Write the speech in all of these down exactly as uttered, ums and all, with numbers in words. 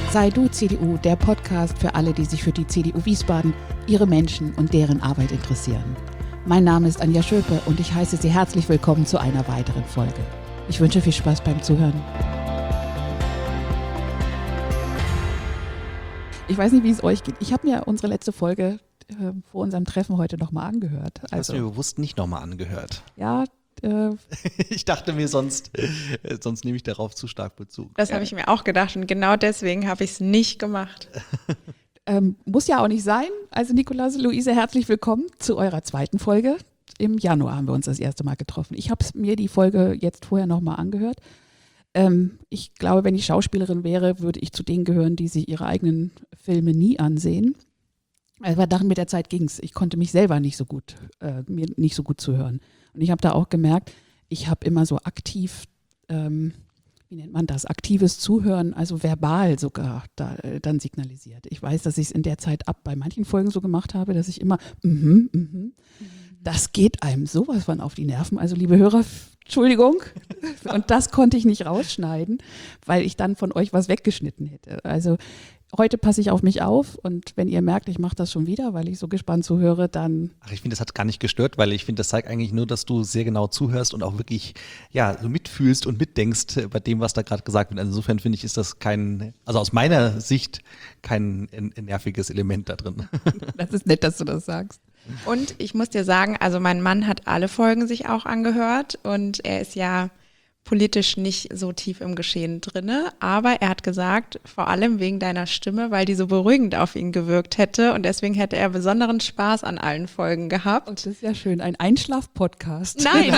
Sei du C D U, der Podcast für alle, die sich für die C D U Wiesbaden, ihre Menschen und deren Arbeit interessieren. Mein Name ist Anja Schöpe und ich heiße Sie herzlich willkommen zu einer weiteren Folge. Ich wünsche viel Spaß beim Zuhören. Ich weiß nicht, wie es euch geht. Ich habe mir unsere letzte Folge äh, vor unserem Treffen heute nochmal angehört. Also, hast du mir bewusst nicht nochmal angehört? Ja. Äh, ich dachte mir, sonst, äh, sonst nehme ich darauf zu stark Bezug. Das ja. habe ich mir auch gedacht und genau deswegen habe ich es nicht gemacht. ähm, muss ja auch nicht sein. Also Nikolaus, Luise, herzlich willkommen zu eurer zweiten Folge. Im Januar haben wir uns das erste Mal getroffen. Ich habe mir die Folge jetzt vorher nochmal angehört. Ähm, ich glaube, wenn ich Schauspielerin wäre, würde ich zu denen gehören, die sich ihre eigenen Filme nie ansehen. Aber dann mit der Zeit ging es. Ich konnte mich selber nicht so gut, äh, mir nicht so gut zuhören. Und ich habe da auch gemerkt, ich habe immer so aktiv, ähm, wie nennt man das, aktives Zuhören, also verbal sogar da, äh, dann signalisiert. Ich weiß, dass ich es in der Zeit ab bei manchen Folgen so gemacht habe, dass ich immer, mhm, mhm, mhm. Das geht einem sowas von auf die Nerven. Also liebe Hörer, Entschuldigung. Und das konnte ich nicht rausschneiden, weil ich dann von euch was weggeschnitten hätte. Also heute passe ich auf mich auf und wenn ihr merkt, ich mache das schon wieder, weil ich so gespannt zuhöre, dann... Ach, ich finde, das hat gar nicht gestört, weil ich finde, das zeigt eigentlich nur, dass du sehr genau zuhörst und auch wirklich ja, so mitfühlst und mitdenkst bei dem, was da gerade gesagt wird. Also insofern finde ich, ist das kein, also aus meiner Sicht kein nerviges Element da drin. Das ist nett, dass du das sagst. Und ich muss dir sagen, also mein Mann hat alle Folgen sich auch angehört und er ist ja politisch nicht so tief im Geschehen drinne, aber er hat gesagt, vor allem wegen deiner Stimme, weil die so beruhigend auf ihn gewirkt hätte und deswegen hätte er besonderen Spaß an allen Folgen gehabt. Und das ist ja schön, ein Einschlaf-Podcast. Nein,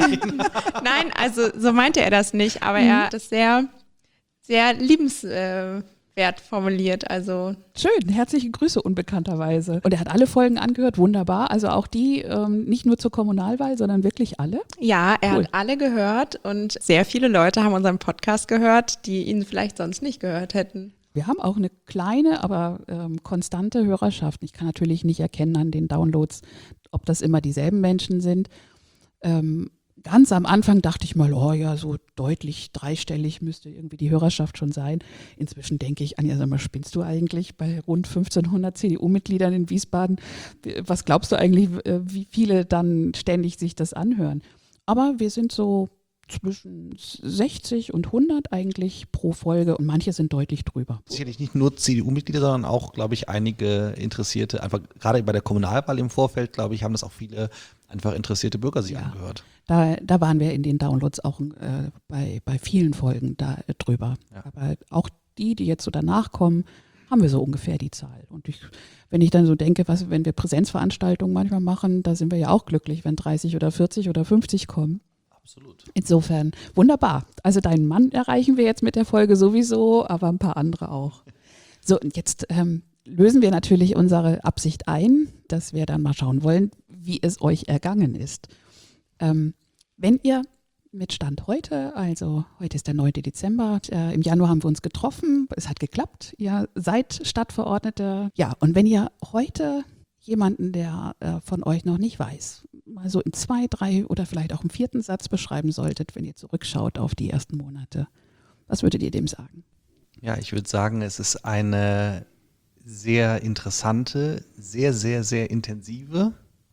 nein, also so meinte er das nicht, aber mhm. er hat das sehr, sehr liebenswert formuliert, also. Schön, herzliche Grüße unbekannterweise. Und er hat alle Folgen angehört, wunderbar, also auch die, ähm, nicht nur zur Kommunalwahl, sondern wirklich alle? Ja, er cool. hat alle gehört und sehr viele Leute haben unseren Podcast gehört, die ihn vielleicht sonst nicht gehört hätten. Wir haben auch eine kleine, aber ähm, konstante Hörerschaft. Ich kann natürlich nicht erkennen an den Downloads, ob das immer dieselben Menschen sind. Ähm, Ganz am Anfang dachte ich mal, oh ja, so deutlich dreistellig müsste irgendwie die Hörerschaft schon sein. Inzwischen denke ich, Anja, sag mal, spinnst du eigentlich bei rund fünfzehnhundert C D U-Mitgliedern in Wiesbaden? Was glaubst du eigentlich, wie viele dann ständig sich das anhören? Aber wir sind so zwischen sechzig und hundert eigentlich pro Folge und manche sind deutlich drüber. Sicherlich nicht nur C D U-Mitglieder, sondern auch, glaube ich, einige Interessierte, einfach gerade bei der Kommunalwahl im Vorfeld, glaube ich, haben das auch viele einfach interessierte Bürger sich ja. angehört. Da, da waren wir in den Downloads auch äh, bei, bei vielen Folgen da äh, drüber. Ja. Aber auch die, die jetzt so danach kommen, haben wir so ungefähr die Zahl. Und ich, wenn ich dann so denke, was, wenn wir Präsenzveranstaltungen manchmal machen, da sind wir ja auch glücklich, wenn dreißig oder vierzig oder fünfzig kommen. Absolut. Insofern wunderbar. Also deinen Mann erreichen wir jetzt mit der Folge sowieso, aber ein paar andere auch. So, und jetzt ähm, lösen wir natürlich unsere Absicht ein, dass wir dann mal schauen wollen, wie es euch ergangen ist. Ähm, wenn ihr mit Stand heute, also heute ist der neunte Dezember, äh, im Januar haben wir uns getroffen, es hat geklappt, ihr seid Stadtverordnete. Ja, und wenn ihr heute jemanden, der äh, von euch noch nicht weiß, mal so in zwei, drei oder vielleicht auch im vierten Satz beschreiben solltet, wenn ihr zurückschaut auf die ersten Monate, was würdet ihr dem sagen? Ja, ich würde sagen, es ist eine sehr interessante, sehr, sehr, sehr intensive,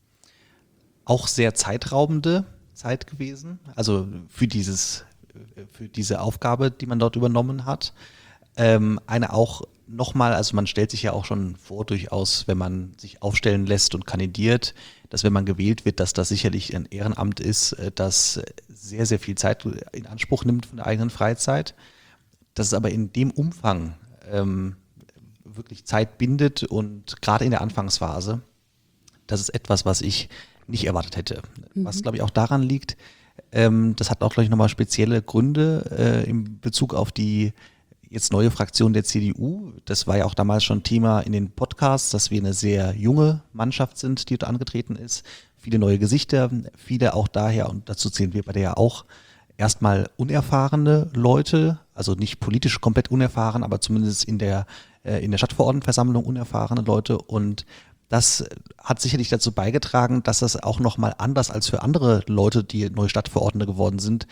auch sehr zeitraubende Zeit gewesen, also für dieses, für diese Aufgabe, die man dort übernommen hat. Ähm, eine auch nochmal, also man stellt sich ja auch schon vor, durchaus, wenn man sich aufstellen lässt und kandidiert, dass wenn man gewählt wird, dass das sicherlich ein Ehrenamt ist, das sehr, sehr viel Zeit in Anspruch nimmt von der eigenen Freizeit, dass es aber in dem Umfang ähm, wirklich Zeit bindet und gerade in der Anfangsphase, das ist etwas, was ich nicht erwartet hätte. Mhm. Was, glaube ich, auch daran liegt, ähm, das hat auch, glaube ich, nochmal spezielle Gründe äh, in Bezug auf die jetzt neue Fraktion der C D U. Das war ja auch damals schon Thema in den Podcasts, dass wir eine sehr junge Mannschaft sind, die da angetreten ist. Viele neue Gesichter, viele auch daher, und dazu zählen wir bei der ja auch, erstmal unerfahrene Leute, also nicht politisch komplett unerfahren, aber zumindest in der, äh, in der Stadtverordnetenversammlung unerfahrene Leute, und das hat sicherlich dazu beigetragen, dass das auch nochmal anders als für andere Leute, die neue Stadtverordnete geworden sind,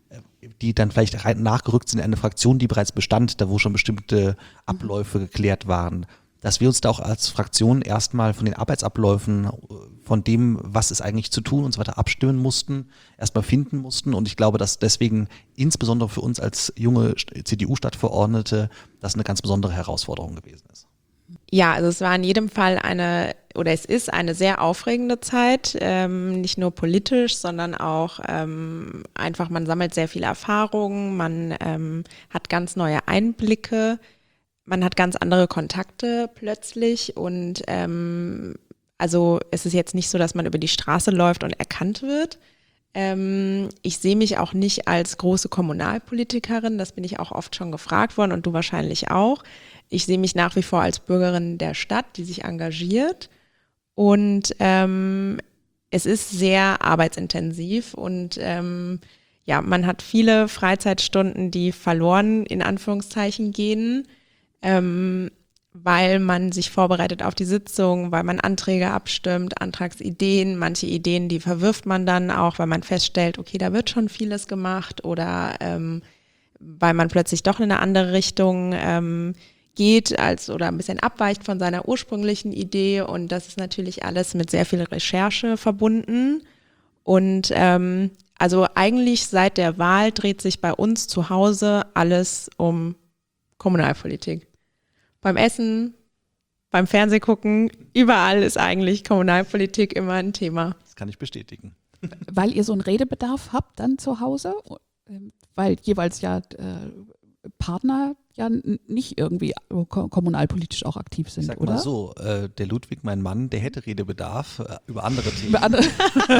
die dann vielleicht rein nachgerückt sind in eine Fraktion, die bereits bestand, da wo schon bestimmte Abläufe geklärt waren, dass wir uns da auch als Fraktion erstmal von den Arbeitsabläufen, von dem, was ist eigentlich zu tun und so weiter abstimmen mussten, erstmal finden mussten. Und ich glaube, dass deswegen insbesondere für uns als junge C D U-Stadtverordnete das eine ganz besondere Herausforderung gewesen ist. Ja, also es war in jedem Fall eine, oder es ist eine sehr aufregende Zeit, ähm, nicht nur politisch, sondern auch ähm, einfach, man sammelt sehr viele Erfahrungen, man ähm, hat ganz neue Einblicke, man hat ganz andere Kontakte plötzlich und ähm, also es ist jetzt nicht so, dass man über die Straße läuft und erkannt wird. Ähm, ich sehe mich auch nicht als große Kommunalpolitikerin, das bin ich auch oft schon gefragt worden und du wahrscheinlich auch. Ich sehe mich nach wie vor als Bürgerin der Stadt, die sich engagiert und ähm, es ist sehr arbeitsintensiv und ähm, ja, man hat viele Freizeitstunden, die verloren in Anführungszeichen gehen, ähm, weil man sich vorbereitet auf die Sitzung, weil man Anträge abstimmt, Antragsideen, manche Ideen, die verwirft man dann auch, weil man feststellt, okay, da wird schon vieles gemacht oder ähm, weil man plötzlich doch in eine andere Richtung ähm, geht als oder ein bisschen abweicht von seiner ursprünglichen Idee und das ist natürlich alles mit sehr viel Recherche verbunden und ähm, also eigentlich seit der Wahl dreht sich bei uns zu Hause alles um Kommunalpolitik. Beim Essen, beim Fernsehgucken, überall ist eigentlich Kommunalpolitik immer ein Thema. Das kann ich bestätigen. Weil ihr so einen Redebedarf habt dann zu Hause, weil jeweils ja äh, Partner ja n- nicht irgendwie ko- kommunalpolitisch auch aktiv sind, Ich sag oder? mal so, äh, der Ludwig, mein Mann, der hätte Redebedarf äh, über andere Themen. Über andere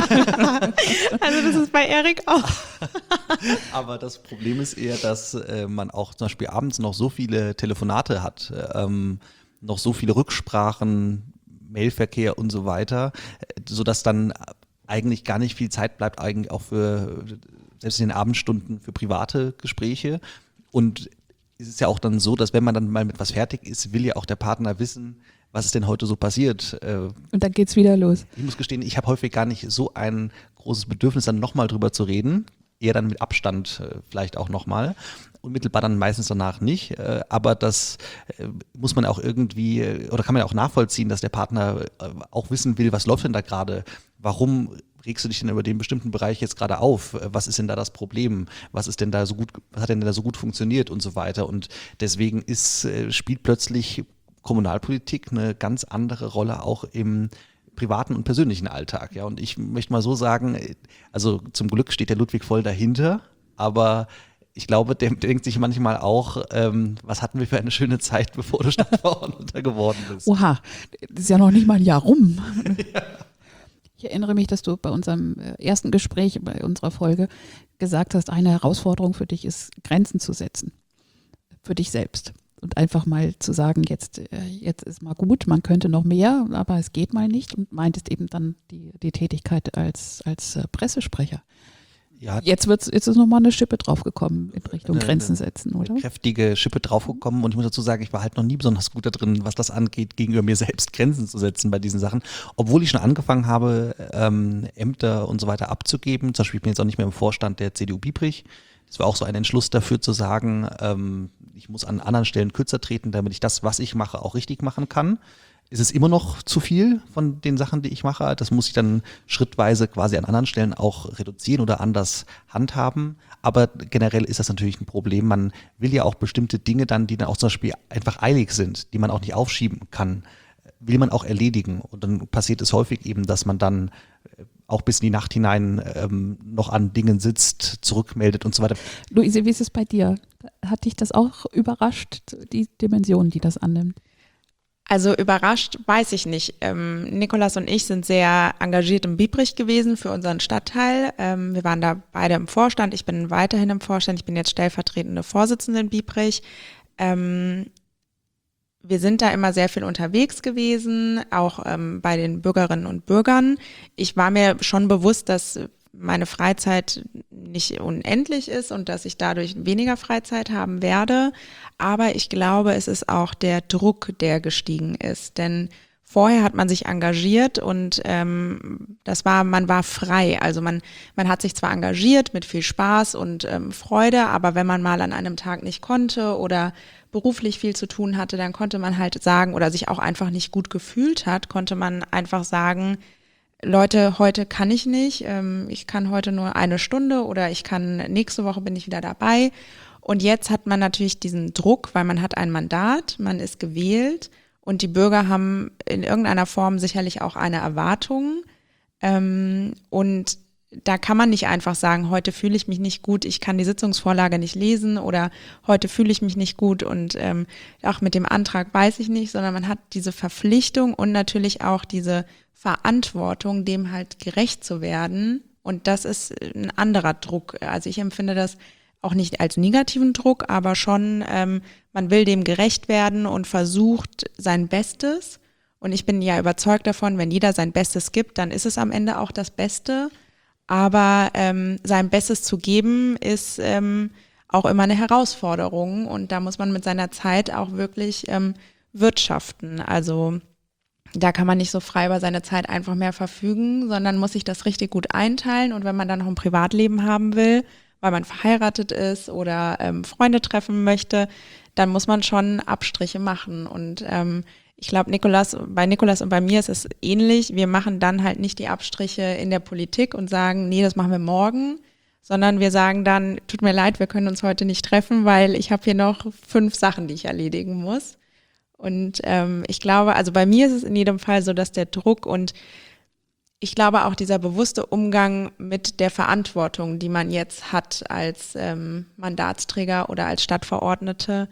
Also das ist bei Erik auch. Aber das Problem ist eher, dass äh, man auch zum Beispiel abends noch so viele Telefonate hat, ähm, noch so viele Rücksprachen, Mailverkehr und so weiter, äh, sodass dann eigentlich gar nicht viel Zeit bleibt, eigentlich auch für, selbst in den Abendstunden, für private Gespräche. Und es ist ja auch dann so, dass wenn man dann mal mit was fertig ist, will ja auch der Partner wissen, was ist denn heute so passiert. Äh, und dann geht's wieder los. Ich muss gestehen, ich habe häufig gar nicht so ein großes Bedürfnis, dann nochmal drüber zu reden. Eher dann mit Abstand äh, vielleicht auch nochmal. Unmittelbar dann meistens danach nicht. Äh, aber das äh, muss man auch irgendwie, äh, oder kann man ja auch nachvollziehen, dass der Partner äh, auch wissen will, was läuft denn da gerade? Warum regst du dich denn über den bestimmten Bereich jetzt gerade auf? Was ist denn da das Problem? Was ist denn da so gut, was hat denn da so gut funktioniert und so weiter? Und deswegen ist, äh, spielt plötzlich Kommunalpolitik eine ganz andere Rolle auch im privaten und persönlichen Alltag. Ja, und ich möchte mal so sagen, also zum Glück steht der Ludwig voll dahinter, aber ich glaube, der denkt sich manchmal auch, ähm, was hatten wir für eine schöne Zeit, bevor du Stadtverordneter geworden bist. Oha, das ist ja noch nicht mal ein Jahr rum. Ja. Ich erinnere mich, dass du bei unserem ersten Gespräch, bei unserer Folge gesagt hast, eine Herausforderung für dich ist, Grenzen zu setzen. Für dich selbst. Und einfach mal zu sagen, jetzt, jetzt ist mal gut, man könnte noch mehr, aber es geht mal nicht. Und meintest eben dann die, die Tätigkeit als, als Pressesprecher. Ja, jetzt, wird's, jetzt ist nochmal eine Schippe draufgekommen in Richtung eine, Grenzen setzen, oder? Eine kräftige Schippe draufgekommen und ich muss dazu sagen, ich war halt noch nie besonders gut da drin, was das angeht, gegenüber mir selbst Grenzen zu setzen bei diesen Sachen. Obwohl ich schon angefangen habe, ähm, Ämter und so weiter abzugeben. Zum Beispiel, ich bin jetzt auch nicht mehr im Vorstand der C D U Biebrich. Das war auch so ein Entschluss dafür zu sagen, ähm, ich muss an anderen Stellen kürzer treten, damit ich das, was ich mache, auch richtig machen kann. Ist es immer noch zu viel von den Sachen, die ich mache? Das muss ich dann schrittweise quasi an anderen Stellen auch reduzieren oder anders handhaben. Aber generell ist das natürlich ein Problem. Man will ja auch bestimmte Dinge dann, die dann auch zum Beispiel einfach eilig sind, die man auch nicht aufschieben kann, will man auch erledigen. Und dann passiert es häufig eben, dass man dann auch bis in die Nacht hinein ähm, noch an Dingen sitzt, zurückmeldet und so weiter. Luise, wie ist es bei dir? Hat dich das auch überrascht, die Dimension, die das annimmt? Also überrascht weiß ich nicht. Ähm, Nikolas und ich sind sehr engagiert im Biebrich gewesen für unseren Stadtteil. Ähm, wir waren da beide im Vorstand. Ich bin weiterhin im Vorstand. Ich bin jetzt stellvertretende Vorsitzende in Biebrich. Ähm, wir sind da immer sehr viel unterwegs gewesen, auch ähm, bei den Bürgerinnen und Bürgern. Ich war mir schon bewusst, dass meine Freizeit nicht unendlich ist und dass ich dadurch weniger Freizeit haben werde. Aber ich glaube, es ist auch der Druck, der gestiegen ist. Denn vorher hat man sich engagiert und ähm, das war, man war frei. Also man, man hat sich zwar engagiert mit viel Spaß und ähm, Freude, aber wenn man mal an einem Tag nicht konnte oder beruflich viel zu tun hatte, dann konnte man halt sagen oder sich auch einfach nicht gut gefühlt hat, konnte man einfach sagen, Leute, heute kann ich nicht, ähm, ich kann heute nur eine Stunde oder ich kann, nächste Woche bin ich wieder dabei. Und jetzt hat man natürlich diesen Druck, weil man hat ein Mandat, man ist gewählt und die Bürger haben in irgendeiner Form sicherlich auch eine Erwartung. Ähm, und da kann man nicht einfach sagen, heute fühle ich mich nicht gut, ich kann die Sitzungsvorlage nicht lesen oder heute fühle ich mich nicht gut und ähm, auch mit dem Antrag weiß ich nicht, sondern man hat diese Verpflichtung und natürlich auch diese Verantwortung, dem halt gerecht zu werden. Und das ist ein anderer Druck. Also ich empfinde das auch nicht als negativen Druck, aber schon, ähm, man will dem gerecht werden und versucht sein Bestes. Und ich bin ja überzeugt davon, wenn jeder sein Bestes gibt, dann ist es am Ende auch das Beste. Aber ähm, sein Bestes zu geben, ist ähm, auch immer eine Herausforderung. Und da muss man mit seiner Zeit auch wirklich ähm, wirtschaften. Also da kann man nicht so frei über seine Zeit einfach mehr verfügen, sondern muss sich das richtig gut einteilen. Und wenn man dann noch ein Privatleben haben will, weil man verheiratet ist oder ähm, Freunde treffen möchte, dann muss man schon Abstriche machen. Und ähm, ich glaube, Nicolas, bei Nicolas und bei mir ist es ähnlich. Wir machen dann halt nicht die Abstriche in der Politik und sagen, nee, das machen wir morgen, sondern wir sagen dann, tut mir leid, wir können uns heute nicht treffen, weil ich habe hier noch fünf Sachen, die ich erledigen muss. Und ähm, ich glaube, also bei mir ist es in jedem Fall so, dass der Druck und ich glaube auch dieser bewusste Umgang mit der Verantwortung, die man jetzt hat als ähm, Mandatsträger oder als Stadtverordnete,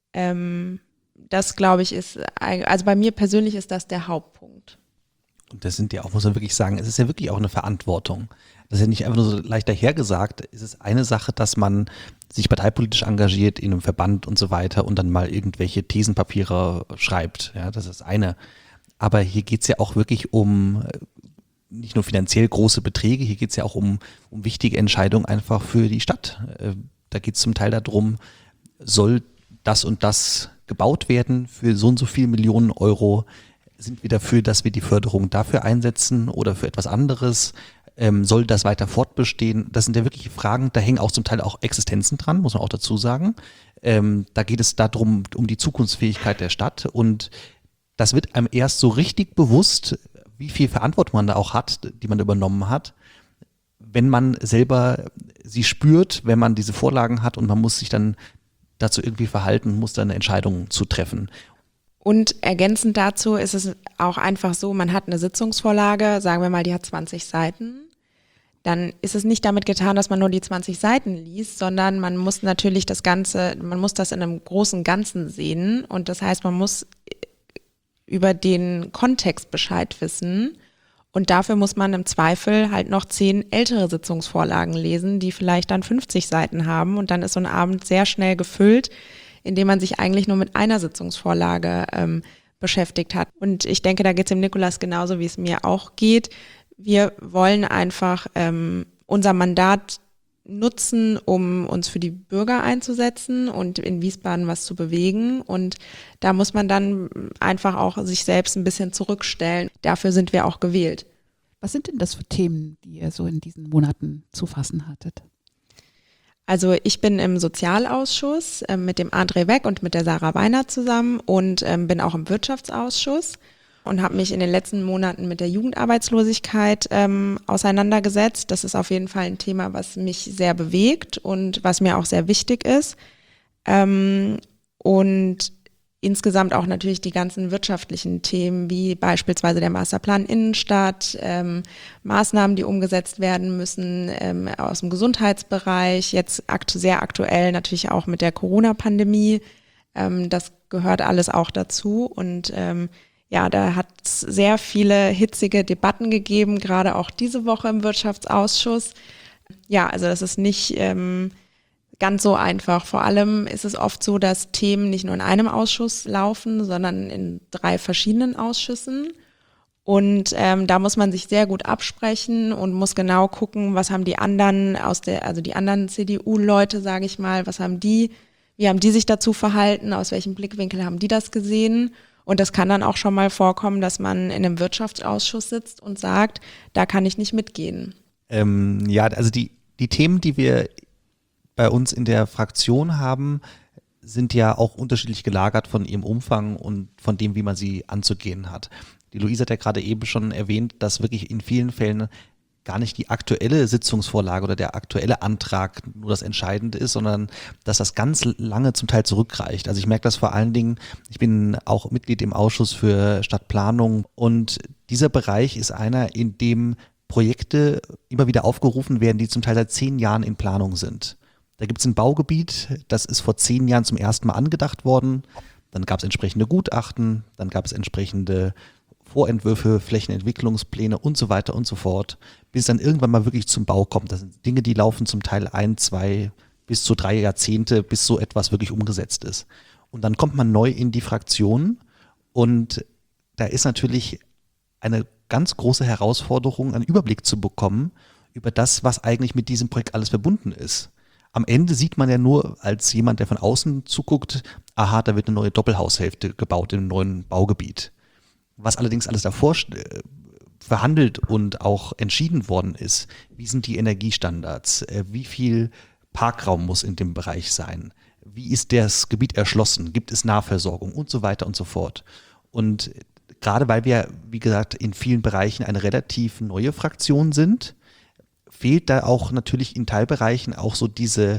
ähm, das glaube ich ist, also bei mir persönlich ist das der Hauptpunkt. Und das sind ja auch, muss man wirklich sagen, es ist ja wirklich auch eine Verantwortung. Das ist ja nicht einfach nur so leicht dahergesagt. Es ist eine Sache, dass man sich parteipolitisch engagiert in einem Verband und so weiter und dann mal irgendwelche Thesenpapiere schreibt. Ja, das ist eine. Aber hier geht es ja auch wirklich um nicht nur finanziell große Beträge, hier geht es ja auch um, um wichtige Entscheidungen einfach für die Stadt. Da geht es zum Teil darum, soll das und das gebaut werden für so und so viele Millionen Euro? Sind wir dafür, dass wir die Förderung dafür einsetzen oder für etwas anderes? Ähm, soll das weiter fortbestehen? Das sind ja wirklich Fragen, da hängen auch zum Teil auch Existenzen dran, muss man auch dazu sagen. Ähm, da geht es darum, um die Zukunftsfähigkeit der Stadt und das wird einem erst so richtig bewusst, wie viel Verantwortung man da auch hat, die man übernommen hat, wenn man selber sie spürt, wenn man diese Vorlagen hat und man muss sich dann dazu irgendwie verhalten, muss dann eine Entscheidung zu treffen. Und ergänzend dazu ist es auch einfach so, man hat eine Sitzungsvorlage, sagen wir mal, die hat zwanzig Seiten. Dann ist es nicht damit getan, dass man nur die zwanzig Seiten liest, sondern man muss natürlich das Ganze, man muss das in einem großen Ganzen sehen. Und das heißt, man muss über den Kontext Bescheid wissen. Und dafür muss man im Zweifel halt noch zehn ältere Sitzungsvorlagen lesen, die vielleicht dann fünfzig Seiten haben. Und dann ist so ein Abend sehr schnell gefüllt, indem man sich eigentlich nur mit einer Sitzungsvorlage ähm, beschäftigt hat. Und ich denke, da geht es dem Nicolas genauso, wie es mir auch geht. Wir wollen einfach ähm, unser Mandat nutzen, um uns für die Bürger einzusetzen und in Wiesbaden was zu bewegen. Und da muss man dann einfach auch sich selbst ein bisschen zurückstellen. Dafür sind wir auch gewählt. Was sind denn das für Themen, die ihr so in diesen Monaten zu fassen hattet? Also ich bin im Sozialausschuss äh, mit dem André Weck und mit der Sarah Weiner zusammen und ähm, bin auch im Wirtschaftsausschuss und habe mich in den letzten Monaten mit der Jugendarbeitslosigkeit ähm, auseinandergesetzt. Das ist auf jeden Fall ein Thema, was mich sehr bewegt und was mir auch sehr wichtig ist. Ähm, und insgesamt auch natürlich die ganzen wirtschaftlichen Themen, wie beispielsweise der Masterplan Innenstadt, ähm, Maßnahmen, die umgesetzt werden müssen ähm, aus dem Gesundheitsbereich, jetzt aktu- sehr aktuell natürlich auch mit der Corona-Pandemie. Ähm, das gehört alles auch dazu und ähm, ja, da hat es sehr viele hitzige Debatten gegeben, gerade auch diese Woche im Wirtschaftsausschuss. Ja, also das ist nicht ähm, ganz so einfach. Vor allem ist es oft so, dass Themen nicht nur in einem Ausschuss laufen, sondern in drei verschiedenen Ausschüssen. Und ähm, da muss man sich sehr gut absprechen und muss genau gucken, was haben die anderen aus der, also die anderen C D U-Leute, sage ich mal, was haben die, wie haben die sich dazu verhalten, aus welchem Blickwinkel haben die das gesehen? Und das kann dann auch schon mal vorkommen, dass man in einem Wirtschaftsausschuss sitzt und sagt, da kann ich nicht mitgehen. Ähm, ja, also die, die Themen, die wir bei uns in der Fraktion haben, sind ja auch unterschiedlich gelagert von ihrem Umfang und von dem, wie man sie anzugehen hat. Die Luise hat ja gerade eben schon erwähnt, dass wirklich in vielen Fällen gar nicht die aktuelle Sitzungsvorlage oder der aktuelle Antrag nur das Entscheidende ist, sondern dass das ganz lange zum Teil zurückreicht. Also ich merke das vor allen Dingen, ich bin auch Mitglied im Ausschuss für Stadtplanung und dieser Bereich ist einer, in dem Projekte immer wieder aufgerufen werden, die zum Teil seit zehn Jahren in Planung sind. Da gibt es ein Baugebiet, das ist vor zehn Jahren zum ersten Mal angedacht worden, dann gab es entsprechende Gutachten, dann gab es entsprechende Vorentwürfe, Flächenentwicklungspläne und so weiter und so fort, bis es dann irgendwann mal wirklich zum Bau kommt. Das sind Dinge, die laufen zum Teil ein, zwei bis zu drei Jahrzehnte, bis so etwas wirklich umgesetzt ist. Und dann kommt man neu in die Fraktion und da ist natürlich eine ganz große Herausforderung, einen Überblick zu bekommen über das, was eigentlich mit diesem Projekt alles verbunden ist. Am Ende sieht man ja nur als jemand, der von außen zuguckt, aha, da wird eine neue Doppelhaushälfte gebaut in einem neuen Baugebiet. Was allerdings alles davor äh, verhandelt und auch entschieden worden ist, wie sind die Energiestandards, äh, wie viel Parkraum muss in dem Bereich sein, wie ist das Gebiet erschlossen, gibt es Nahversorgung und so weiter und so fort. Und gerade weil wir, wie gesagt, in vielen Bereichen eine relativ neue Fraktion sind, fehlt da auch natürlich in Teilbereichen auch so diese,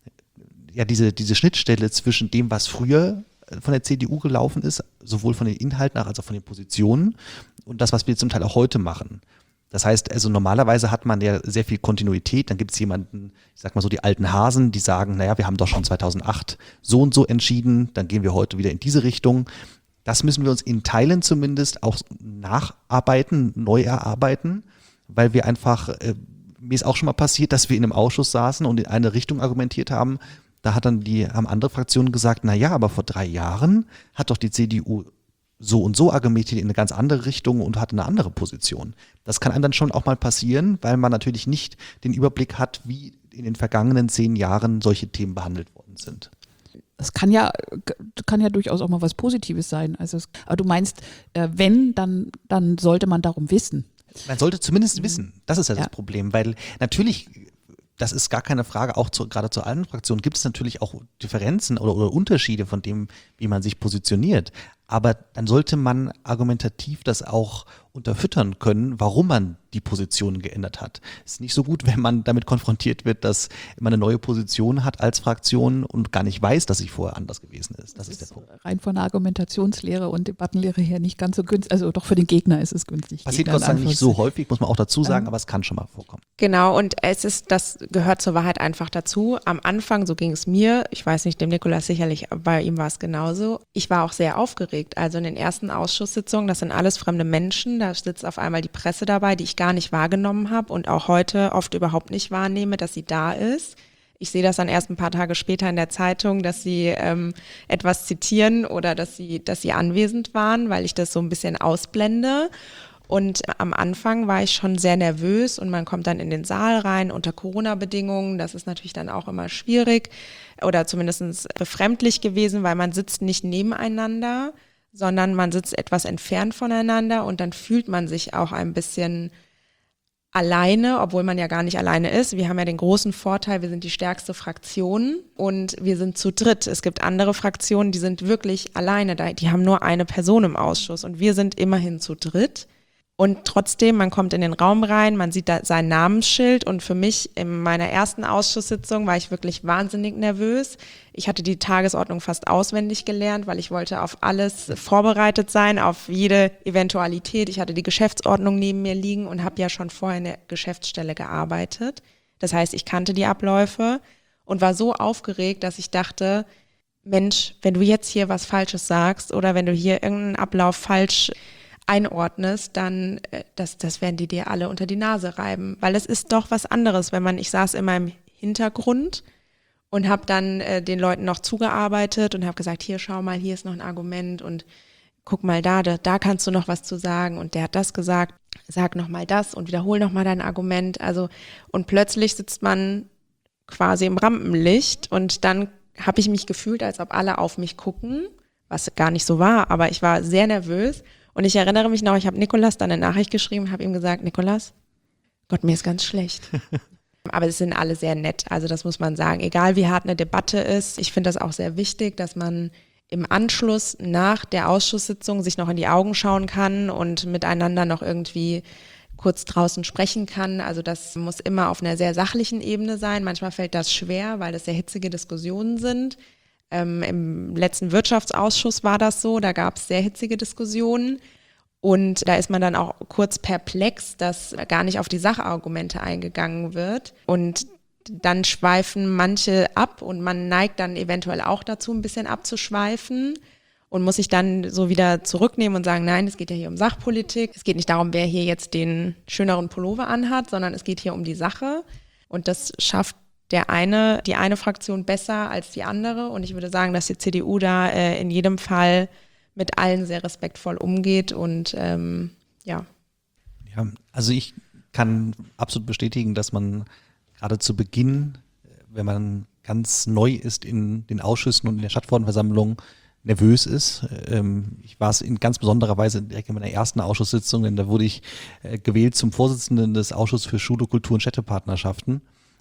ja, diese, diese Schnittstelle zwischen dem, was früher von der C D U gelaufen ist, sowohl von den Inhalten als auch von den Positionen und das, was wir zum Teil auch heute machen. Das heißt, also normalerweise hat man ja sehr viel Kontinuität, dann gibt es jemanden, ich sag mal so die alten Hasen, die sagen, naja, wir haben doch schon zweitausendacht so und so entschieden, dann gehen wir heute wieder in diese Richtung. Das müssen wir uns in Teilen zumindest auch nacharbeiten, neu erarbeiten, weil wir einfach, äh, mir ist auch schon mal passiert, dass wir in einem Ausschuss saßen und in eine Richtung argumentiert haben. Da hat dann die, haben andere Fraktionen gesagt, na ja, aber vor drei Jahren hat doch die C D U so und so argumentiert in eine ganz andere Richtung und hatte eine andere Position. Das kann einem dann schon auch mal passieren, weil man natürlich nicht den Überblick hat, wie in den vergangenen zehn Jahren solche Themen behandelt worden sind. Das kann ja, kann ja durchaus auch mal was Positives sein. Also es, aber du meinst, äh, wenn, dann, dann sollte man darum wissen. Man sollte zumindest wissen, das ist ja, ja das Problem, weil natürlich, das ist gar keine Frage, auch zu, gerade zu allen Fraktionen gibt es natürlich auch Differenzen oder, oder Unterschiede von dem, wie man sich positioniert. Aber dann sollte man argumentativ das auch unterfüttern können, warum man die Position geändert hat. Es ist nicht so gut, wenn man damit konfrontiert wird, dass man eine neue Position hat als Fraktion und gar nicht weiß, dass sie vorher anders gewesen ist. Das, das ist der Punkt. Rein von der Argumentationslehre und Debattenlehre her nicht ganz so günstig. Also doch für den Gegner ist es günstig. Passiert Gott sei Dank nicht so häufig, muss man auch dazu sagen, ähm, aber es kann schon mal vorkommen. Genau, und es ist, das gehört zur Wahrheit einfach dazu. Am Anfang, so ging es mir, ich weiß nicht, dem Nikolaus sicherlich, bei ihm war es genauso. Ich war auch sehr aufgeregt. Also in den ersten Ausschusssitzungen, das sind alles fremde Menschen, da sitzt auf einmal die Presse dabei, die ich gar nicht wahrgenommen habe und auch heute oft überhaupt nicht wahrnehme, dass sie da ist. Ich sehe das dann erst ein paar Tage später in der Zeitung, dass sie ähm, etwas zitieren oder dass sie, dass sie anwesend waren, weil ich das so ein bisschen ausblende. Und am Anfang war ich schon sehr nervös und man kommt dann in den Saal rein unter Corona-Bedingungen. Das ist natürlich dann auch immer schwierig oder zumindest befremdlich gewesen, weil man sitzt nicht nebeneinander, sondern man sitzt etwas entfernt voneinander und dann fühlt man sich auch ein bisschen alleine, obwohl man ja gar nicht alleine ist. Wir haben ja den großen Vorteil, wir sind die stärkste Fraktion und wir sind zu dritt. Es gibt andere Fraktionen, die sind wirklich alleine, die haben nur eine Person im Ausschuss und wir sind immerhin zu dritt. Und trotzdem, man kommt in den Raum rein, man sieht da sein Namensschild und für mich in meiner ersten Ausschusssitzung war ich wirklich wahnsinnig nervös. Ich hatte die Tagesordnung fast auswendig gelernt, weil ich wollte auf alles vorbereitet sein, auf jede Eventualität. Ich hatte die Geschäftsordnung neben mir liegen und habe ja schon vorher in der Geschäftsstelle gearbeitet. Das heißt, ich kannte die Abläufe und war so aufgeregt, dass ich dachte, Mensch, wenn du jetzt hier was Falsches sagst oder wenn du hier irgendeinen Ablauf falsch einordnest, dann das, das werden die dir alle unter die Nase reiben, weil es ist doch was anderes, wenn man, ich saß in meinem Hintergrund und habe dann äh, den Leuten noch zugearbeitet und habe gesagt, hier schau mal, hier ist noch ein Argument und guck mal da, da, da kannst du noch was zu sagen und der hat das gesagt, sag noch mal das und wiederhol noch mal dein Argument, also und plötzlich sitzt man quasi im Rampenlicht und dann habe ich mich gefühlt, als ob alle auf mich gucken, was gar nicht so war, aber ich war sehr nervös und ich erinnere mich noch, ich habe Nikolas dann eine Nachricht geschrieben, habe ihm gesagt, Nikolas, Gott, mir ist ganz schlecht. Aber es sind alle sehr nett, also das muss man sagen, egal wie hart eine Debatte ist, ich finde das auch sehr wichtig, dass man im Anschluss nach der Ausschusssitzung sich noch in die Augen schauen kann und miteinander noch irgendwie kurz draußen sprechen kann. Also das muss immer auf einer sehr sachlichen Ebene sein. Manchmal fällt das schwer, weil das sehr hitzige Diskussionen sind. Ähm, im letzten Wirtschaftsausschuss war das so, da gab es sehr hitzige Diskussionen. Und da ist man dann auch kurz perplex, dass gar nicht auf die Sachargumente eingegangen wird. Und dann schweifen manche ab und man neigt dann eventuell auch dazu, ein bisschen abzuschweifen. Und muss sich dann so wieder zurücknehmen und sagen, nein, es geht ja hier um Sachpolitik. Es geht nicht darum, wer hier jetzt den schöneren Pullover anhat, sondern es geht hier um die Sache. Und das schafft der eine, die eine Fraktion besser als die andere. Und ich würde sagen, dass die C D U da äh, in jedem Fall mit allen sehr respektvoll umgeht. Und ähm, ja. Ja, also ich kann absolut bestätigen, dass man gerade zu Beginn, wenn man ganz neu ist in den Ausschüssen und in der Stadtverordnetenversammlung, nervös ist. Ich war es in ganz besonderer Weise direkt in meiner ersten Ausschusssitzung, denn da wurde ich gewählt zum Vorsitzenden des Ausschusses für Schule, Kultur und Städtepartnerschaften.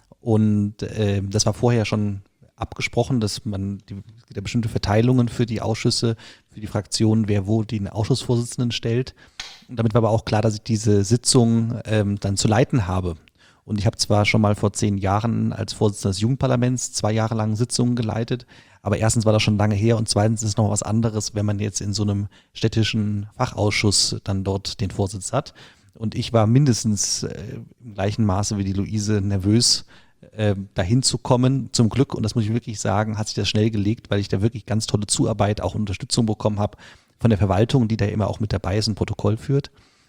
Und das war vorher schon abgesprochen, dass man die, die bestimmte Verteilungen für die Ausschüsse, für die Fraktionen, wer wo den Ausschussvorsitzenden stellt. Und damit war aber auch klar, dass ich diese Sitzung ähm, dann zu leiten habe. Und ich habe zwar schon mal vor zehn Jahren als Vorsitzender des Jugendparlaments zwei Jahre lang Sitzungen geleitet, aber erstens war das schon lange her und zweitens ist es noch was anderes, wenn man jetzt in so einem städtischen Fachausschuss dann dort den Vorsitz hat. Und ich war mindestens äh, im gleichen Maße wie die Luise nervös, äh, dahin zu kommen. Zum Glück, und das muss ich wirklich sagen, hat sich das schnell gelegt, weil ich da wirklich ganz tolle Zuarbeit, auch Unterstützung bekommen habe von der Verwaltung, die da immer auch mit dabei ist und Protokoll führt.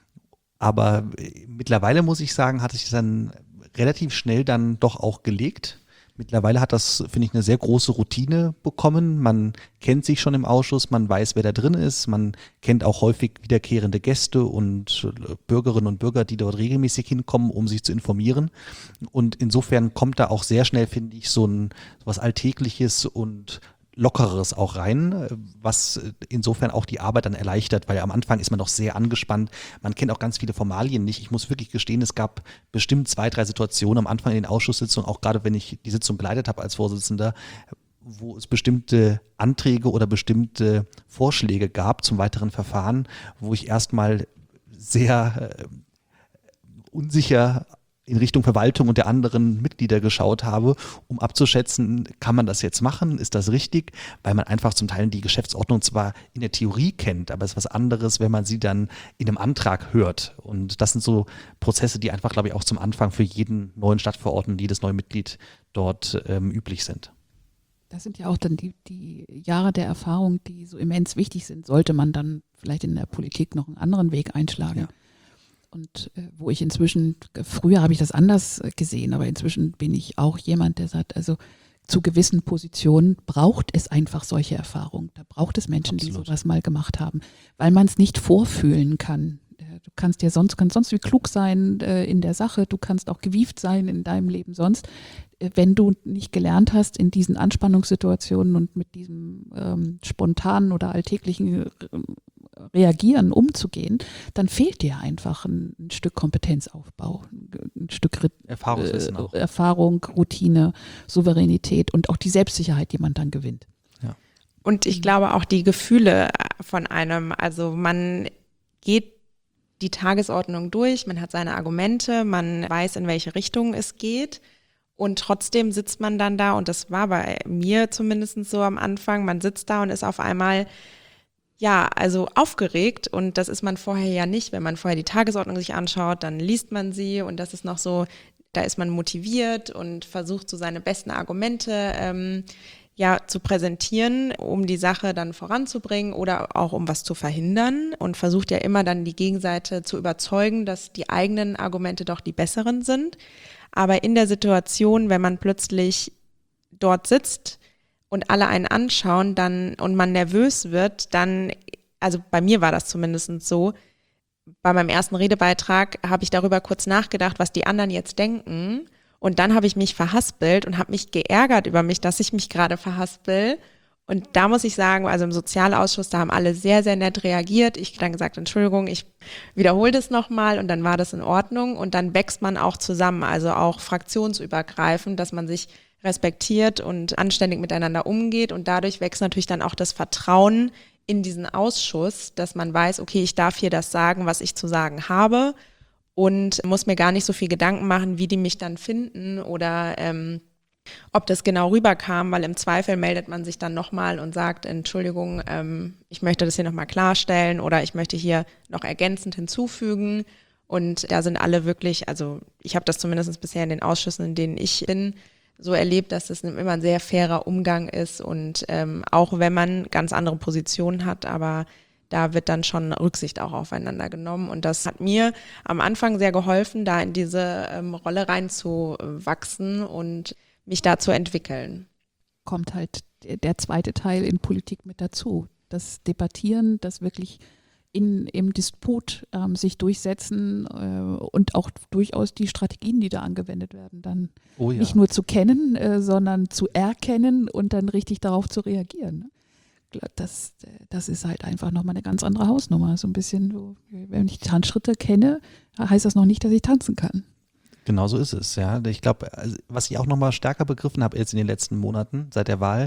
Aber äh, mittlerweile muss ich sagen, hat sich das dann relativ schnell dann doch auch gelegt. Mittlerweile hat das, finde ich, eine sehr große Routine bekommen. Man kennt sich schon im Ausschuss, man weiß, wer da drin ist, man kennt auch häufig wiederkehrende Gäste und Bürgerinnen und Bürger, die dort regelmäßig hinkommen, um sich zu informieren. Und insofern kommt da auch sehr schnell, finde ich, so ein so was Alltägliches und Lockeres auch rein, was insofern auch die Arbeit dann erleichtert, weil am Anfang ist man noch sehr angespannt. Man kennt auch ganz viele Formalien nicht. Ich muss wirklich gestehen, es gab bestimmt zwei, drei Situationen am Anfang in den Ausschusssitzungen, auch gerade wenn ich die Sitzung geleitet habe als Vorsitzender, wo es bestimmte Anträge oder bestimmte Vorschläge gab zum weiteren Verfahren, wo ich erstmal sehr äh, unsicher in Richtung Verwaltung und der anderen Mitglieder geschaut habe, um abzuschätzen, kann man das jetzt machen, ist das richtig, weil man einfach zum Teil die Geschäftsordnung zwar in der Theorie kennt, aber es ist was anderes, wenn man sie dann in einem Antrag hört. Und das sind so Prozesse, die einfach, glaube ich, auch zum Anfang für jeden neuen Stadtverordneten, jedes neue Mitglied dort ähm, üblich sind. Das sind ja auch dann die, die Jahre der Erfahrung, die so immens wichtig sind, sollte man dann vielleicht in der Politik noch einen anderen Weg einschlagen. Ja. Und äh, wo ich inzwischen, früher habe ich das anders äh, gesehen, aber inzwischen bin ich auch jemand, der sagt, also zu gewissen Positionen braucht es einfach solche Erfahrungen. Da braucht es Menschen, Absolut. Die sowas mal gemacht haben, weil man es nicht vorfühlen kann. Äh, du kannst ja sonst, kannst sonst wie klug sein äh, in der Sache, du kannst auch gewieft sein in deinem Leben sonst. Äh, wenn du nicht gelernt hast, in diesen Anspannungssituationen und mit diesem ähm, spontanen oder alltäglichen äh, Reagieren umzugehen, dann fehlt dir einfach ein, ein Stück Kompetenzaufbau, ein Stück Erfahrungswissen auch. Äh, Erfahrung, Routine, Souveränität und auch die Selbstsicherheit, die man dann gewinnt. Ja. Und ich glaube auch die Gefühle von einem, also man geht die Tagesordnung durch, man hat seine Argumente, man weiß, in welche Richtung es geht. Und trotzdem sitzt man dann da, und das war bei mir zumindest so am Anfang, man sitzt da und ist auf einmal ja, also aufgeregt, und das ist man vorher ja nicht. Wenn man vorher die Tagesordnung sich anschaut, dann liest man sie, und das ist noch so, da ist man motiviert und versucht so seine besten Argumente ähm, ja zu präsentieren, um die Sache dann voranzubringen oder auch um was zu verhindern, und versucht ja immer dann die Gegenseite zu überzeugen, dass die eigenen Argumente doch die besseren sind. Aber in der Situation, wenn man plötzlich dort sitzt und alle einen anschauen, dann und man nervös wird, dann, also bei mir war das zumindest so, bei meinem ersten Redebeitrag habe ich darüber kurz nachgedacht, was die anderen jetzt denken, und dann habe ich mich verhaspelt und habe mich geärgert über mich, dass ich mich gerade verhaspel, Und da muss ich sagen, also im Sozialausschuss, da haben alle sehr, sehr nett reagiert. Ich habe dann gesagt, Entschuldigung, ich wiederhole das nochmal und dann war das in Ordnung. Und dann wächst man auch zusammen, also auch fraktionsübergreifend, dass man sich respektiert und anständig miteinander umgeht. Und dadurch wächst natürlich dann auch das Vertrauen in diesen Ausschuss, dass man weiß, okay, ich darf hier das sagen, was ich zu sagen habe und muss mir gar nicht so viel Gedanken machen, wie die mich dann finden oder ähm, ob das genau rüberkam, weil im Zweifel meldet man sich dann nochmal und sagt, Entschuldigung, ähm, ich möchte das hier nochmal klarstellen oder ich möchte hier noch ergänzend hinzufügen. Und da sind alle wirklich, also ich habe das zumindest bisher in den Ausschüssen, in denen ich bin, so erlebt, dass es immer ein sehr fairer Umgang ist und ähm, auch wenn man ganz andere Positionen hat, aber da wird dann schon Rücksicht auch aufeinander genommen und das hat mir am Anfang sehr geholfen, da in diese ähm, Rolle reinzuwachsen und mich da zu entwickeln. Kommt halt der zweite Teil in Politik mit dazu. Das Debattieren, das wirklich in, im Disput ähm, sich durchsetzen äh, und auch durchaus die Strategien, die da angewendet werden, dann Oh ja. nicht nur zu kennen, äh, sondern zu erkennen und dann richtig darauf zu reagieren. Das, das ist halt einfach nochmal eine ganz andere Hausnummer. So ein bisschen, so, wenn ich Tanzschritte kenne, heißt das noch nicht, dass ich tanzen kann. Genau so ist es, ja. Ich glaube, also, was ich auch nochmal stärker begriffen habe jetzt in den letzten Monaten seit der Wahl,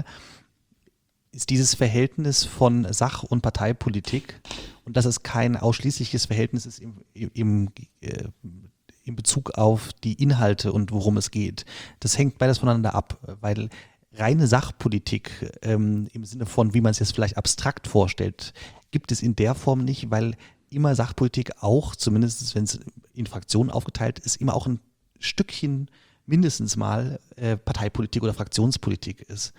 ist dieses Verhältnis von Sach- und Parteipolitik und dass es kein ausschließliches Verhältnis ist im, im, äh, in Bezug auf die Inhalte und worum es geht. Das hängt beides voneinander ab, weil reine Sachpolitik ähm, im Sinne von, wie man es jetzt vielleicht abstrakt vorstellt, gibt es in der Form nicht, weil immer Sachpolitik auch, zumindest wenn es in Fraktionen aufgeteilt ist, immer auch ein Stückchen mindestens mal äh, Parteipolitik oder Fraktionspolitik ist.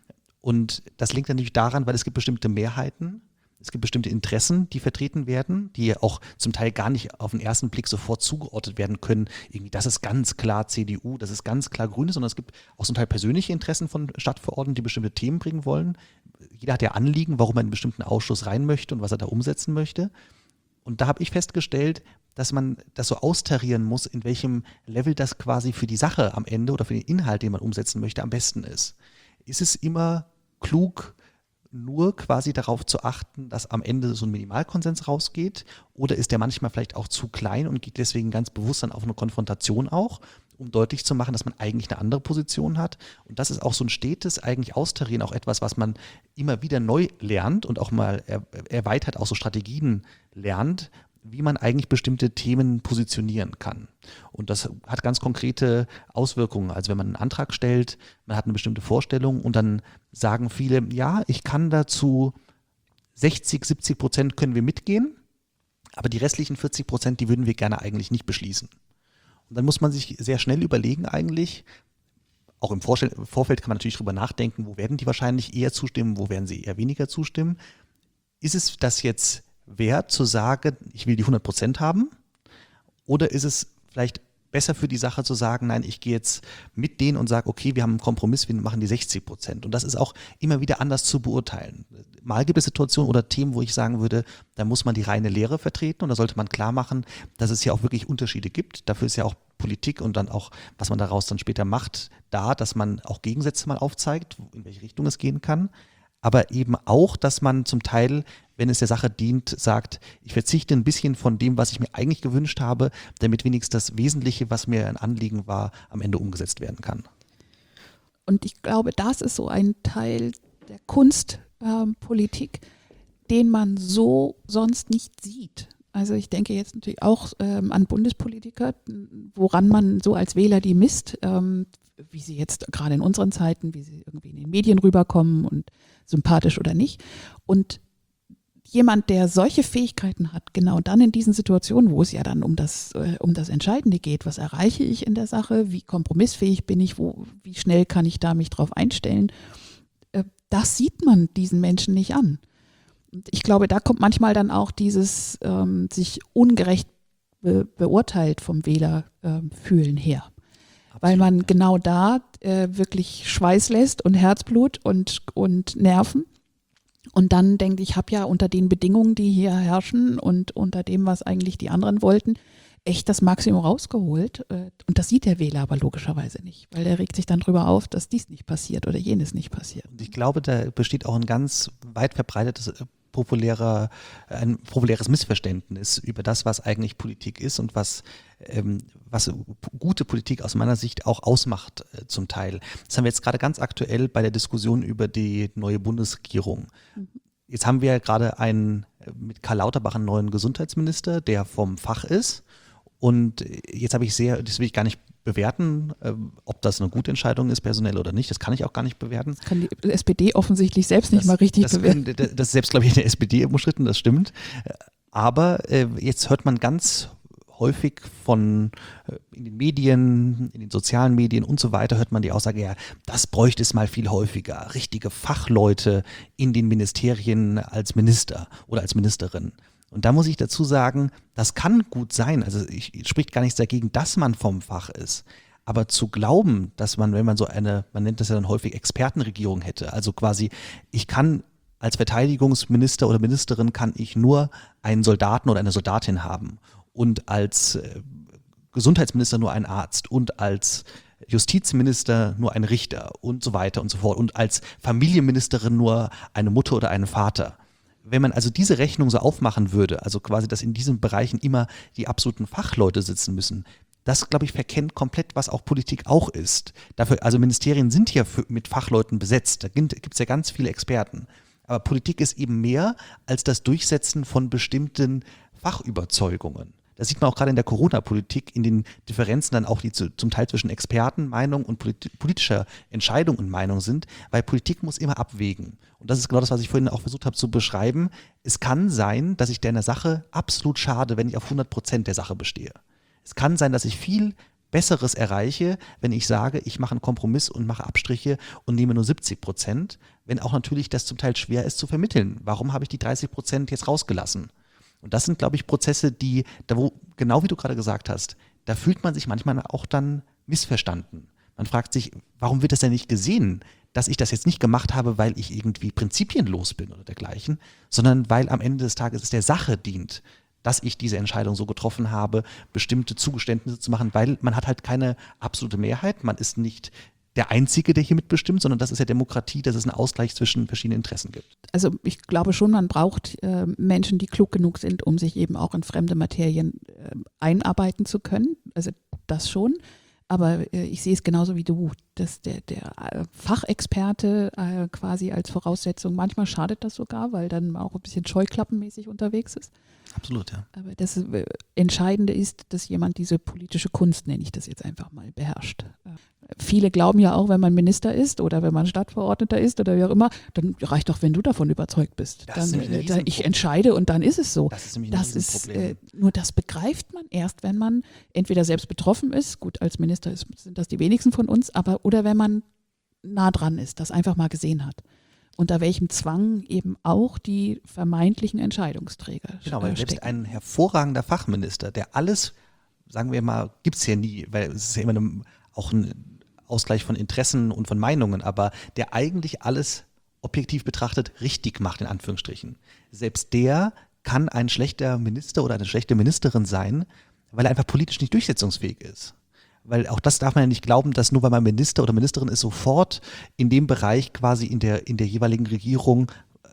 Und das liegt natürlich daran, weil es gibt bestimmte Mehrheiten, es gibt bestimmte Interessen, die vertreten werden, die auch zum Teil gar nicht auf den ersten Blick sofort zugeordnet werden können. Irgendwie, das ist ganz klar C D U, das ist ganz klar Grüne, sondern es gibt auch zum Teil persönliche Interessen von Stadtverordneten, die bestimmte Themen bringen wollen. Jeder hat ja Anliegen, warum er in einen bestimmten Ausschuss rein möchte und was er da umsetzen möchte. Und da habe ich festgestellt, dass man das so austarieren muss, in welchem Level das quasi für die Sache am Ende oder für den Inhalt, den man umsetzen möchte, am besten ist. Ist es immer klug, nur quasi darauf zu achten, dass am Ende so ein Minimalkonsens rausgeht? Oder ist der manchmal vielleicht auch zu klein und geht deswegen ganz bewusst dann auf eine Konfrontation auch, um deutlich zu machen, dass man eigentlich eine andere Position hat? Und das ist auch so ein stetes eigentlich Austarieren, auch etwas, was man immer wieder neu lernt und auch mal er, erweitert auch so Strategien lernt, wie man eigentlich bestimmte Themen positionieren kann. Und das hat ganz konkrete Auswirkungen. Also wenn man einen Antrag stellt, man hat eine bestimmte Vorstellung und dann sagen viele, ja, ich kann dazu sechzig, siebzig Prozent können wir mitgehen, aber die restlichen vierzig Prozent, die würden wir gerne eigentlich nicht beschließen. Und dann muss man sich sehr schnell überlegen eigentlich, auch im Vorfeld kann man natürlich drüber nachdenken, wo werden die wahrscheinlich eher zustimmen, wo werden sie eher weniger zustimmen. Ist es das jetzt wert zu sagen, ich will die hundert Prozent haben? Oder ist es vielleicht besser für die Sache zu sagen, nein, ich gehe jetzt mit denen und sage, okay, wir haben einen Kompromiss, wir machen die sechzig Prozent. Und das ist auch immer wieder anders zu beurteilen. Mal gibt es Situationen oder Themen, wo ich sagen würde, da muss man die reine Lehre vertreten und da sollte man klar machen, dass es ja auch wirklich Unterschiede gibt. Dafür ist ja auch Politik und dann auch, was man daraus dann später macht, da, dass man auch Gegensätze mal aufzeigt, in welche Richtung es gehen kann. Aber eben auch, dass man zum Teil, wenn es der Sache dient, sagt, ich verzichte ein bisschen von dem, was ich mir eigentlich gewünscht habe, damit wenigstens das Wesentliche, was mir ein Anliegen war, am Ende umgesetzt werden kann. Und ich glaube, das ist so ein Teil der Kunstpolitik, ähm, den man so sonst nicht sieht. Also ich denke jetzt natürlich auch ähm, an Bundespolitiker, woran man so als Wähler die misst, ähm, wie sie jetzt gerade in unseren Zeiten, wie sie irgendwie in den Medien rüberkommen und sympathisch oder nicht. Und jemand, der solche Fähigkeiten hat, genau dann in diesen Situationen, wo es ja dann um das, äh, um das Entscheidende geht, was erreiche ich in der Sache, wie kompromissfähig bin ich, wo, wie schnell kann ich da mich drauf einstellen, äh, das sieht man diesen Menschen nicht an. Und ich glaube, da kommt manchmal dann auch dieses ähm, sich ungerecht be- beurteilt vom Wähler äh, fühlen her. Weil man genau da äh, wirklich Schweiß lässt und Herzblut und, und Nerven. Und dann denkt, ich habe ja unter den Bedingungen, die hier herrschen und unter dem, was eigentlich die anderen wollten, echt das Maximum rausgeholt. Und das sieht der Wähler aber logischerweise nicht, weil der regt sich dann drüber auf, dass dies nicht passiert oder jenes nicht passiert. Und ich glaube, da besteht auch ein ganz weit verbreitetes populärer, ein populäres Missverständnis über das, was eigentlich Politik ist und was, ähm, was gute Politik aus meiner Sicht auch ausmacht äh, zum Teil. Das haben wir jetzt gerade ganz aktuell bei der Diskussion über die neue Bundesregierung. Mhm. Jetzt haben wir ja gerade einen, mit Karl Lauterbach einen neuen Gesundheitsminister, der vom Fach ist. Und jetzt habe ich sehr, das will ich gar nicht bewerten, äh, ob das eine gute Entscheidung ist, personell oder nicht. Das kann ich auch gar nicht bewerten. Das kann die S P D offensichtlich selbst nicht das, mal richtig das bewerten. Können, das ist selbst, glaube ich, in der S P D umstritten, das stimmt. Aber äh, jetzt hört man ganz häufig von äh, in den Medien, in den sozialen Medien und so weiter, hört man die Aussage, ja, das bräuchte es mal viel häufiger. Richtige Fachleute in den Ministerien als Minister oder als Ministerin. Und da muss ich dazu sagen, das kann gut sein, also ich, ich spricht gar nichts dagegen, dass man vom Fach ist. Aber zu glauben, dass man, wenn man so eine, man nennt das ja dann häufig Expertenregierung hätte, also quasi, ich kann als Verteidigungsminister oder Ministerin kann ich nur einen Soldaten oder eine Soldatin haben und als äh, Gesundheitsminister nur einen Arzt und als Justizminister nur einen Richter und so weiter und so fort und als Familienministerin nur eine Mutter oder einen Vater. Wenn man also diese Rechnung so aufmachen würde, also quasi, dass in diesen Bereichen immer die absoluten Fachleute sitzen müssen, das, glaube ich, verkennt komplett, was auch Politik auch ist. Dafür, also Ministerien sind ja für, mit Fachleuten besetzt, da gibt es ja ganz viele Experten. Aber Politik ist eben mehr als das Durchsetzen von bestimmten Fachüberzeugungen. Das sieht man auch gerade in der Corona-Politik, in den Differenzen dann auch, die zu, zum Teil zwischen Expertenmeinung und polit- politischer Entscheidung und Meinung sind, weil Politik muss immer abwägen. Und das ist genau das, was ich vorhin auch versucht habe zu beschreiben. Es kann sein, dass ich der Sache absolut schade, wenn ich auf hundert Prozent der Sache bestehe. Es kann sein, dass ich viel Besseres erreiche, wenn ich sage, ich mache einen Kompromiss und mache Abstriche und nehme nur siebzig Prozent, wenn auch natürlich das zum Teil schwer ist zu vermitteln. Warum habe ich die dreißig Prozent jetzt rausgelassen? Und das sind, glaube ich, Prozesse, die, da wo, genau wie du gerade gesagt hast, da fühlt man sich manchmal auch dann missverstanden. Man fragt sich, warum wird das denn nicht gesehen, dass ich das jetzt nicht gemacht habe, weil ich irgendwie prinzipienlos bin oder dergleichen, sondern weil am Ende des Tages es der Sache dient, dass ich diese Entscheidung so getroffen habe, bestimmte Zugeständnisse zu machen, weil man hat halt keine absolute Mehrheit, man ist nicht der Einzige, der hier mitbestimmt, sondern das ist ja Demokratie, dass es einen Ausgleich zwischen verschiedenen Interessen gibt. Also ich glaube schon, man braucht äh, Menschen, die klug genug sind, um sich eben auch in fremde Materien äh, einarbeiten zu können. Also das schon. Aber äh, ich sehe es genauso wie du, dass der, der äh, Fachexperte äh, quasi als Voraussetzung, manchmal schadet das sogar, weil dann man auch ein bisschen scheuklappenmäßig unterwegs ist. Absolut, ja. Aber das äh, Entscheidende ist, dass jemand diese politische Kunst, nenne ich das jetzt einfach mal, beherrscht. Äh, viele glauben ja auch, wenn man Minister ist oder wenn man Stadtverordneter ist oder wie auch immer, dann reicht doch, wenn du davon überzeugt bist. Das dann, ist ein äh, ich entscheide und dann ist es so. Das ist nämlich das ein ist, Problem. äh, nur das begreift man erst, wenn man entweder selbst betroffen ist, gut, als Minister ist, sind das die wenigsten von uns, aber oder wenn man nah dran ist, das einfach mal gesehen hat. Unter welchem Zwang eben auch die vermeintlichen Entscheidungsträger Genau, weil äh, selbst stecken. ein hervorragender Fachminister, der alles, sagen wir mal, gibt es ja nie, weil es ist ja immer eine, auch ein Ausgleich von Interessen und von Meinungen, aber der eigentlich alles objektiv betrachtet richtig macht, in Anführungsstrichen. Selbst der kann ein schlechter Minister oder eine schlechte Ministerin sein, weil er einfach politisch nicht durchsetzungsfähig ist. Weil auch das darf man ja nicht glauben, dass nur weil man Minister oder Ministerin ist, sofort in dem Bereich quasi in der, in der jeweiligen Regierung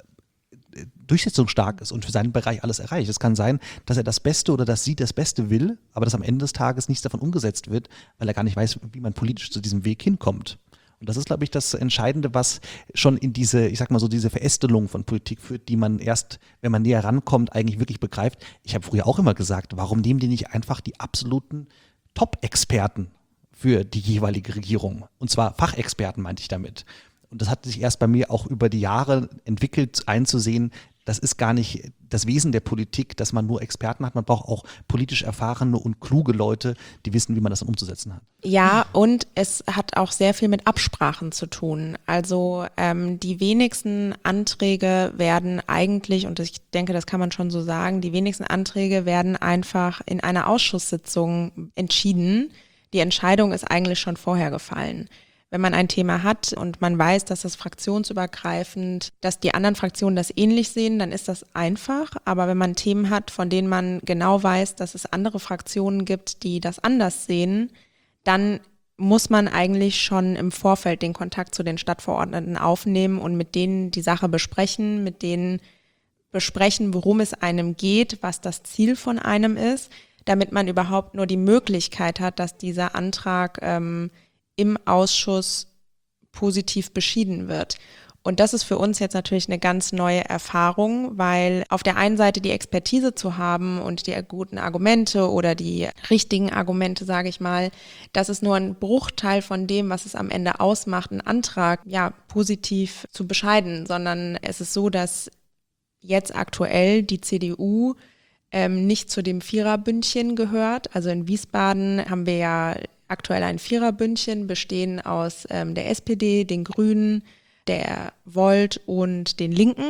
äh, durchsetzungsstark ist und für seinen Bereich alles erreicht. Es kann sein, dass er das Beste oder dass sie das Beste will, aber dass am Ende des Tages nichts davon umgesetzt wird, weil er gar nicht weiß, wie man politisch zu diesem Weg hinkommt. Und das ist, glaube ich, das Entscheidende, was schon in diese, ich sag mal so, diese Verästelung von Politik führt, die man erst, wenn man näher rankommt, eigentlich wirklich begreift. Ich habe früher auch immer gesagt, warum nehmen die nicht einfach die absoluten Top-Experten für die jeweilige Regierung? Und zwar Fachexperten, meinte ich damit. Und das hat sich erst bei mir auch über die Jahre entwickelt, einzusehen, das ist gar nicht das Wesen der Politik, dass man nur Experten hat. Man braucht auch politisch erfahrene und kluge Leute, die wissen, wie man das dann umzusetzen hat. Ja, und es hat auch sehr viel mit Absprachen zu tun. Also ähm, die wenigsten Anträge werden eigentlich, und ich denke, das kann man schon so sagen, die wenigsten Anträge werden einfach in einer Ausschusssitzung entschieden. Die Entscheidung ist eigentlich schon vorher gefallen. wenn man ein Thema hat und man weiß, dass das fraktionsübergreifend, dass die anderen Fraktionen das ähnlich sehen, dann ist das einfach. Aber wenn man Themen hat, von denen man genau weiß, dass es andere Fraktionen gibt, die das anders sehen, dann muss man eigentlich schon im Vorfeld den Kontakt zu den Stadtverordneten aufnehmen und mit denen die Sache besprechen, mit denen besprechen, worum es einem geht, was das Ziel von einem ist, damit man überhaupt nur die Möglichkeit hat, dass dieser Antrag ähm, im Ausschuss positiv beschieden wird. Und das ist für uns jetzt natürlich eine ganz neue Erfahrung, weil auf der einen Seite die Expertise zu haben und die guten Argumente oder die richtigen Argumente, sage ich mal, das ist nur ein Bruchteil von dem, was es am Ende ausmacht, einen Antrag ja positiv zu bescheiden, sondern es ist so, dass jetzt aktuell die C D U ähm, nicht zu dem Viererbündchen gehört. Also in Wiesbaden haben wir ja aktuell ein Viererbündchen, bestehen aus ähm, der S P D, den Grünen, der Volt und den Linken.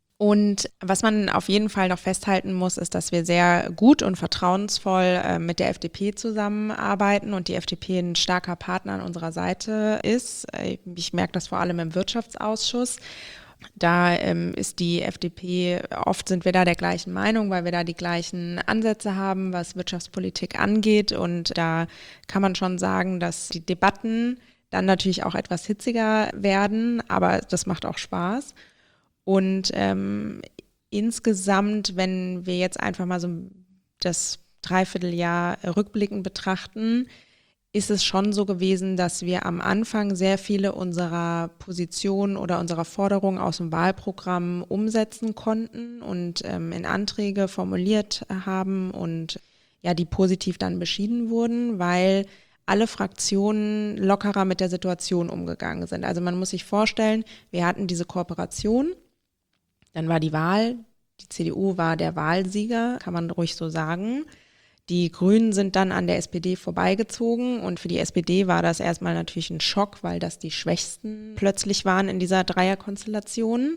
Und was man auf jeden Fall noch festhalten muss, ist, dass wir sehr gut und vertrauensvoll äh, mit der F D P zusammenarbeiten und die F D P ein starker Partner an unserer Seite ist. Ich merke das vor allem im Wirtschaftsausschuss. Da ähm, ist die F D P, oft sind wir da der gleichen Meinung, weil wir da die gleichen Ansätze haben, was Wirtschaftspolitik angeht. Und da kann man schon sagen, dass die Debatten dann natürlich auch etwas hitziger werden, aber das macht auch Spaß. Und ähm, insgesamt, wenn wir jetzt einfach mal so das Dreivierteljahr rückblickend betrachten, ist es schon so gewesen, dass wir am Anfang sehr viele unserer Positionen oder unserer Forderungen aus dem Wahlprogramm umsetzen konnten und ähm, in Anträge formuliert haben und ja, die positiv dann beschieden wurden, weil alle Fraktionen lockerer mit der Situation umgegangen sind. Also man muss sich vorstellen, wir hatten diese Kooperation, dann war die Wahl, die C D U war der Wahlsieger, kann man ruhig so sagen. Die Grünen sind dann an der S P D vorbeigezogen und für die S P D war das erstmal natürlich ein Schock, weil das die Schwächsten plötzlich waren in dieser Dreierkonstellation.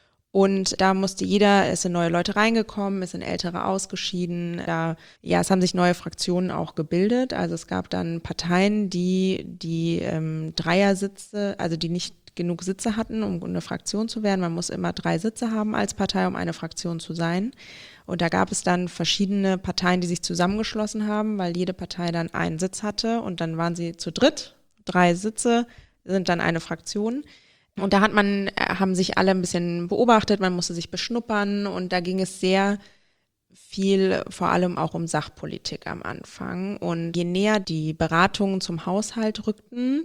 Und da musste jeder, es sind neue Leute reingekommen, es sind ältere ausgeschieden. Da, ja, es haben sich neue Fraktionen auch gebildet. Also es gab dann Parteien, die die ähm, Dreiersitze, also die nicht genug Sitze hatten, um eine Fraktion zu werden. Man muss immer drei Sitze haben als Partei, um eine Fraktion zu sein. Und da gab es dann verschiedene Parteien, die sich zusammengeschlossen haben, weil jede Partei dann einen Sitz hatte. Und dann waren sie zu dritt, drei Sitze sind dann eine Fraktion. Und da hat man, haben sich alle ein bisschen beobachtet, man musste sich beschnuppern und da ging es sehr viel vor allem auch um Sachpolitik am Anfang. Und je näher die Beratungen zum Haushalt rückten,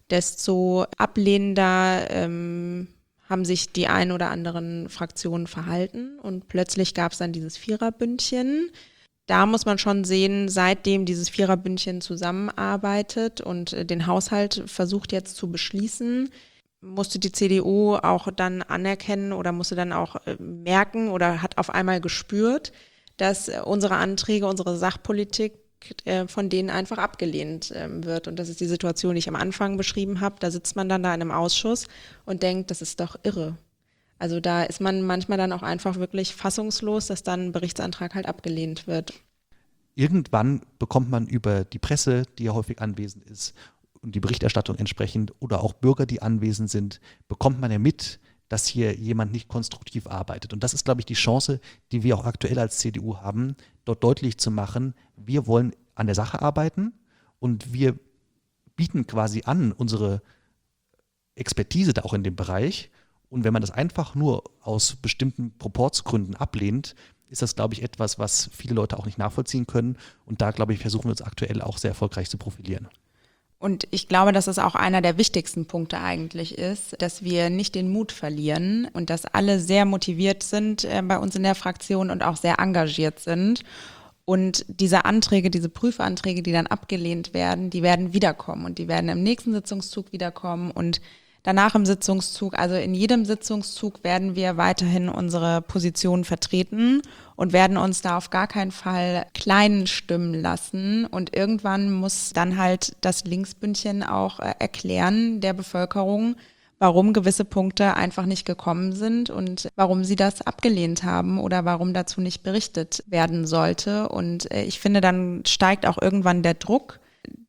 desto ablehnender ähm, haben sich die ein oder anderen Fraktionen verhalten. Und plötzlich gab es dann dieses Viererbündchen. Da muss man schon sehen, seitdem dieses Viererbündchen zusammenarbeitet und den Haushalt versucht jetzt zu beschließen, musste die C D U auch dann anerkennen oder musste dann auch merken oder hat auf einmal gespürt, dass unsere Anträge, unsere Sachpolitik von denen einfach abgelehnt wird. Und das ist die Situation, die ich am Anfang beschrieben habe. Da sitzt man dann da in einem Ausschuss und denkt, das ist doch irre. Also da ist man manchmal dann auch einfach wirklich fassungslos, dass dann ein Berichtsantrag halt abgelehnt wird. Irgendwann bekommt man über die Presse, die ja häufig anwesend ist, und die Berichterstattung entsprechend oder auch Bürger, die anwesend sind, bekommt man ja mit, dass hier jemand nicht konstruktiv arbeitet. Und das ist, glaube ich, die Chance, die wir auch aktuell als C D U haben, dort deutlich zu machen, wir wollen an der Sache arbeiten und wir bieten quasi an unsere Expertise da auch in dem Bereich. Und wenn man das einfach nur aus bestimmten Proportsgründen ablehnt, ist das, glaube ich, etwas, was viele Leute auch nicht nachvollziehen können. Und da, glaube ich, versuchen wir uns aktuell auch sehr erfolgreich zu profilieren. Und ich glaube, dass es auch einer der wichtigsten Punkte eigentlich ist, dass wir nicht den Mut verlieren und dass alle sehr motiviert sind äh, bei uns in der Fraktion und auch sehr engagiert sind. Und diese Anträge, diese Prüfanträge, die dann abgelehnt werden, die werden wiederkommen und die werden im nächsten Sitzungszug wiederkommen und danach im Sitzungszug, also in jedem Sitzungszug werden wir weiterhin unsere Position vertreten und werden uns da auf gar keinen Fall klein stimmen lassen. Und irgendwann muss dann halt das Linksbündchen auch äh, erklären der Bevölkerung, warum gewisse Punkte einfach nicht gekommen sind und warum sie das abgelehnt haben oder warum dazu nicht berichtet werden sollte. Und äh, ich finde, dann steigt auch irgendwann der Druck,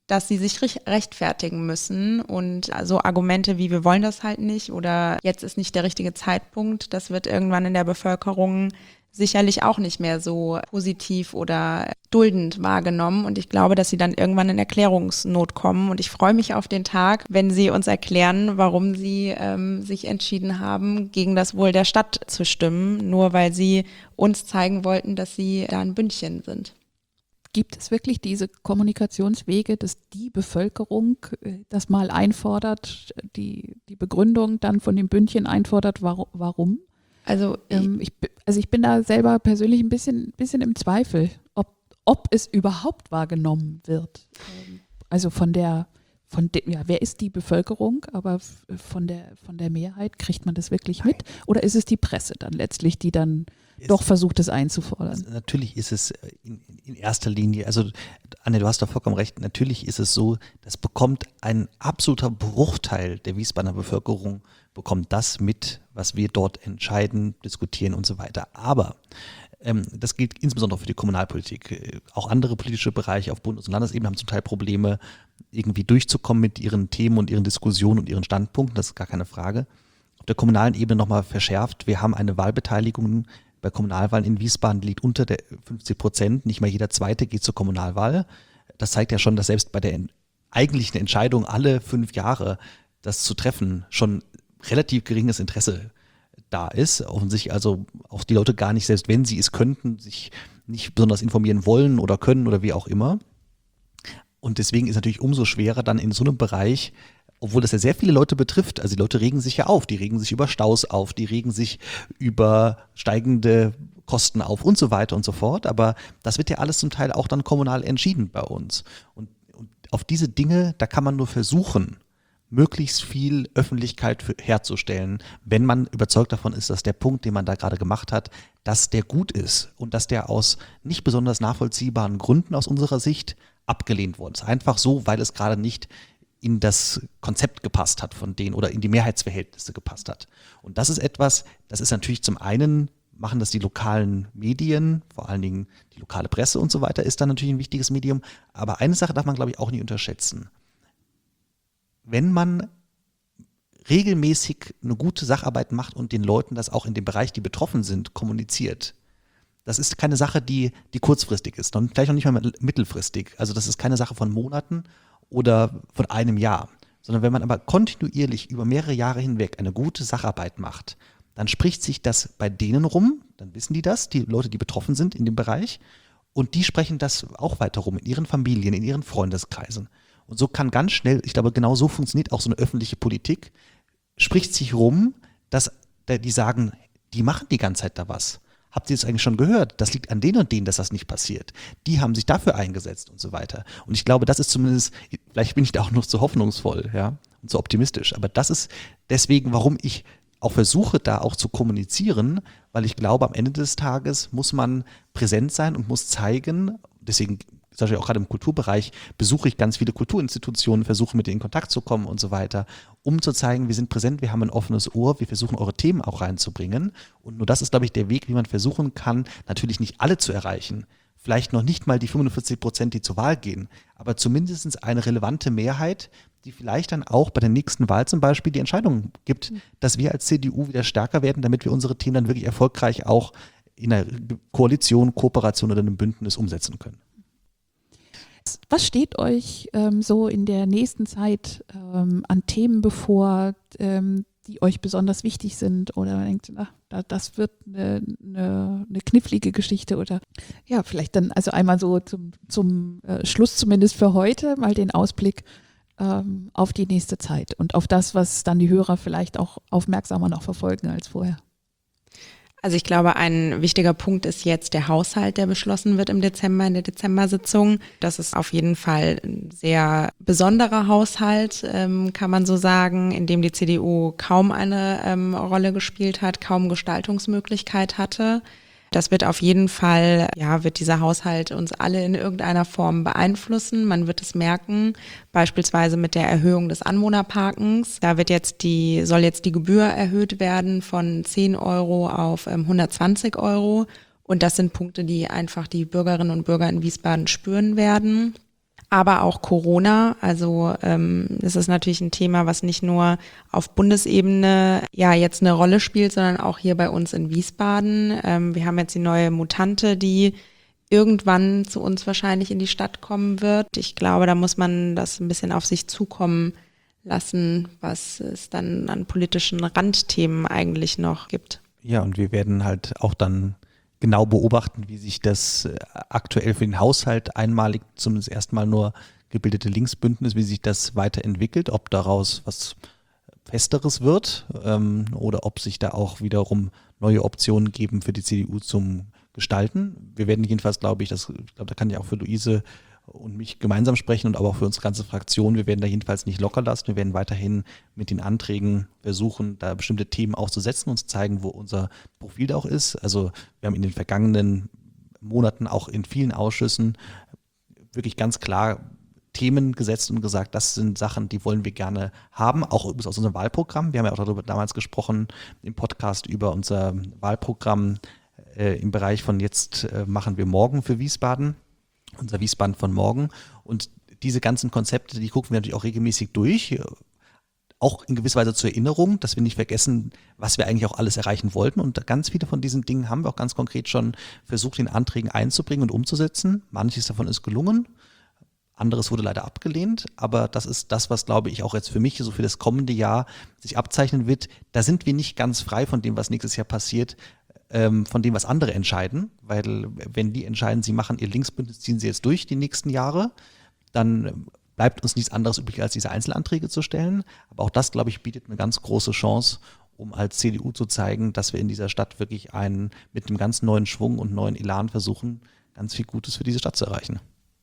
dass sie sich rechtfertigen müssen und so Argumente wie wir wollen das halt nicht oder jetzt ist nicht der richtige Zeitpunkt, das wird irgendwann in der Bevölkerung sicherlich auch nicht mehr so positiv oder duldend wahrgenommen und ich glaube, dass sie dann irgendwann in Erklärungsnot kommen und ich freue mich auf den Tag, wenn sie uns erklären, warum sie ähm, sich entschieden haben, gegen das Wohl der Stadt zu stimmen, nur weil sie uns zeigen wollten, dass sie da ein Bündchen sind. Gibt es wirklich diese Kommunikationswege, dass die Bevölkerung das mal einfordert, die, die Begründung dann von dem Bündchen einfordert, warum? Also, ähm, ich, also ich bin da selber persönlich ein bisschen, bisschen im Zweifel, ob, ob es überhaupt wahrgenommen wird. Also von der, von de, ja, wer ist die Bevölkerung, aber von der, von der Mehrheit kriegt man das wirklich mit? Oder ist es die Presse dann letztlich, die dann ist, doch versucht, es einzufordern? Also natürlich ist es in, in erster Linie, also Anne, du hast da vollkommen recht, natürlich ist es so, das bekommt ein absoluter Bruchteil der Wiesbadener Bevölkerung, bekommt das mit, was wir dort entscheiden, diskutieren und so weiter. Aber ähm, das gilt insbesondere für die Kommunalpolitik. Auch andere politische Bereiche auf Bundes- und Landesebene haben zum Teil Probleme, irgendwie durchzukommen mit ihren Themen und ihren Diskussionen und ihren Standpunkten, das ist gar keine Frage. Auf der kommunalen Ebene nochmal verschärft, wir haben eine Wahlbeteiligung bei Kommunalwahlen in Wiesbaden, die liegt unter der fünfzig Prozent, nicht mal jeder Zweite geht zur Kommunalwahl. Das zeigt ja schon, dass selbst bei der eigentlichen Entscheidung, alle fünf Jahre das zu treffen, schon relativ geringes Interesse da ist und sich also auch die Leute gar nicht, selbst wenn sie es könnten, sich nicht besonders informieren wollen oder können oder wie auch immer. Und deswegen ist natürlich umso schwerer dann in so einem Bereich, obwohl das ja sehr viele Leute betrifft, also die Leute regen sich ja auf, die regen sich über Staus auf, die regen sich über steigende Kosten auf und so weiter und so fort, aber das wird ja alles zum Teil auch dann kommunal entschieden bei uns. Und, und auf diese Dinge, da kann man nur versuchen, möglichst viel Öffentlichkeit für, herzustellen, wenn man überzeugt davon ist, dass der Punkt, den man da gerade gemacht hat, dass der gut ist und dass der aus nicht besonders nachvollziehbaren Gründen aus unserer Sicht abgelehnt worden ist. Einfach so, weil es gerade nicht in das Konzept gepasst hat von denen oder in die Mehrheitsverhältnisse gepasst hat. Und das ist etwas, das ist natürlich zum einen, machen das die lokalen Medien, vor allen Dingen die lokale Presse und so weiter, ist dann natürlich ein wichtiges Medium. Aber eine Sache darf man, glaube ich, auch nicht unterschätzen. Wenn man regelmäßig eine gute Sacharbeit macht und den Leuten das auch in dem Bereich, die betroffen sind, kommuniziert, das ist keine Sache, die, die kurzfristig ist, und vielleicht noch nicht mal mittelfristig. Also das ist keine Sache von Monaten oder von einem Jahr, sondern wenn man aber kontinuierlich über mehrere Jahre hinweg eine gute Sacharbeit macht, dann spricht sich das bei denen rum, dann wissen die das, die Leute, die betroffen sind in dem Bereich, und die sprechen das auch weiter rum in ihren Familien, in ihren Freundeskreisen. Und so kann ganz schnell, ich glaube, genau so funktioniert auch so eine öffentliche Politik, spricht sich rum, dass die sagen, die machen die ganze Zeit da was. Habt ihr das eigentlich schon gehört? Das liegt an denen und denen, dass das nicht passiert. Die haben sich dafür eingesetzt und so weiter. Und ich glaube, das ist zumindest, vielleicht bin ich da auch noch zu hoffnungsvoll, ja, und zu optimistisch, aber das ist deswegen, warum ich auch versuche, da auch zu kommunizieren, weil ich glaube, am Ende des Tages muss man präsent sein und muss zeigen, deswegen zum Beispiel auch gerade im Kulturbereich besuche ich ganz viele Kulturinstitutionen, versuche mit denen in Kontakt zu kommen und so weiter, um zu zeigen, wir sind präsent, wir haben ein offenes Ohr, wir versuchen eure Themen auch reinzubringen. Und nur das ist, glaube ich, der Weg, wie man versuchen kann, natürlich nicht alle zu erreichen. Vielleicht noch nicht mal die fünfundvierzig Prozent, die zur Wahl gehen, aber zumindest eine relevante Mehrheit, die vielleicht dann auch bei der nächsten Wahl zum Beispiel die Entscheidung gibt, dass wir als C D U wieder stärker werden, damit wir unsere Themen dann wirklich erfolgreich auch in einer Koalition, Kooperation oder einem Bündnis umsetzen können. Was steht euch ähm, so in der nächsten Zeit ähm, an Themen bevor, ähm, die euch besonders wichtig sind, oder man denkt, ach, da, das wird eine, eine, eine knifflige Geschichte, oder ja, vielleicht dann also einmal so zum, zum äh, Schluss zumindest für heute mal den Ausblick ähm, auf die nächste Zeit und auf das, was dann die Hörer vielleicht auch aufmerksamer noch verfolgen als vorher. Also ich glaube, ein wichtiger Punkt ist jetzt der Haushalt, der beschlossen wird im Dezember, in der Dezember-Sitzung. Das ist auf jeden Fall ein sehr besonderer Haushalt, ähm, kann man so sagen, in dem die C D U kaum eine ähm, Rolle gespielt hat, kaum Gestaltungsmöglichkeit hatte. Das wird auf jeden Fall, ja, wird dieser Haushalt uns alle in irgendeiner Form beeinflussen. Man wird es merken, beispielsweise mit der Erhöhung des Anwohnerparkens. Da wird jetzt die, soll jetzt die Gebühr erhöht werden von zehn Euro auf ähm, hundertzwanzig Euro. Und das sind Punkte, die einfach die Bürgerinnen und Bürger in Wiesbaden spüren werden. aber auch Corona. Also ähm, das ist natürlich ein Thema, was nicht nur auf Bundesebene ja jetzt eine Rolle spielt, sondern auch hier bei uns in Wiesbaden. Ähm, wir haben jetzt die neue Mutante, die irgendwann zu uns wahrscheinlich in die Stadt kommen wird. Ich glaube, da muss man das ein bisschen auf sich zukommen lassen, was es dann an politischen Randthemen eigentlich noch gibt. Ja, und wir werden halt auch dann genau beobachten, wie sich das aktuell für den Haushalt einmalig zum ersten Mal nur gebildete Linksbündnis, wie sich das weiterentwickelt, ob daraus was Festeres wird ähm, oder ob sich da auch wiederum neue Optionen geben für die C D U zum Gestalten. Wir werden jedenfalls, glaube ich, das, ich glaube, da kann ich auch für Luise und mich gemeinsam sprechen und aber auch für unsere ganze Fraktion. Wir werden da jedenfalls nicht locker lassen. Wir werden weiterhin mit den Anträgen versuchen, da bestimmte Themen auszusetzen und zu zeigen, wo unser Profil da auch ist. Also wir haben in den vergangenen Monaten auch in vielen Ausschüssen wirklich ganz klar Themen gesetzt und gesagt, das sind Sachen, die wollen wir gerne haben, auch übrigens aus unserem Wahlprogramm. Wir haben ja auch darüber damals gesprochen im Podcast über unser Wahlprogramm äh, im Bereich von jetzt äh, machen wir morgen für Wiesbaden, unser Wiesbaden von morgen. Und diese ganzen Konzepte, die gucken wir natürlich auch regelmäßig durch, auch in gewisser Weise zur Erinnerung, dass wir nicht vergessen, was wir eigentlich auch alles erreichen wollten. Und ganz viele von diesen Dingen haben wir auch ganz konkret schon versucht, in Anträgen einzubringen und umzusetzen. Manches davon ist gelungen. Anderes wurde leider abgelehnt, aber das ist das, was, glaube ich, auch jetzt für mich so für das kommende Jahr sich abzeichnen wird. Da sind wir nicht ganz frei von dem, was nächstes Jahr passiert, ähm, von dem, was andere entscheiden, weil wenn die entscheiden, sie machen ihr Linksbündnis, ziehen sie jetzt durch die nächsten Jahre, dann bleibt uns nichts anderes übrig, als diese Einzelanträge zu stellen. Aber auch das, glaube ich, bietet eine ganz große Chance, um als C D U zu zeigen, dass wir in dieser Stadt wirklich einen mit einem ganz neuen Schwung und neuen Elan versuchen, ganz viel Gutes für diese Stadt zu erreichen.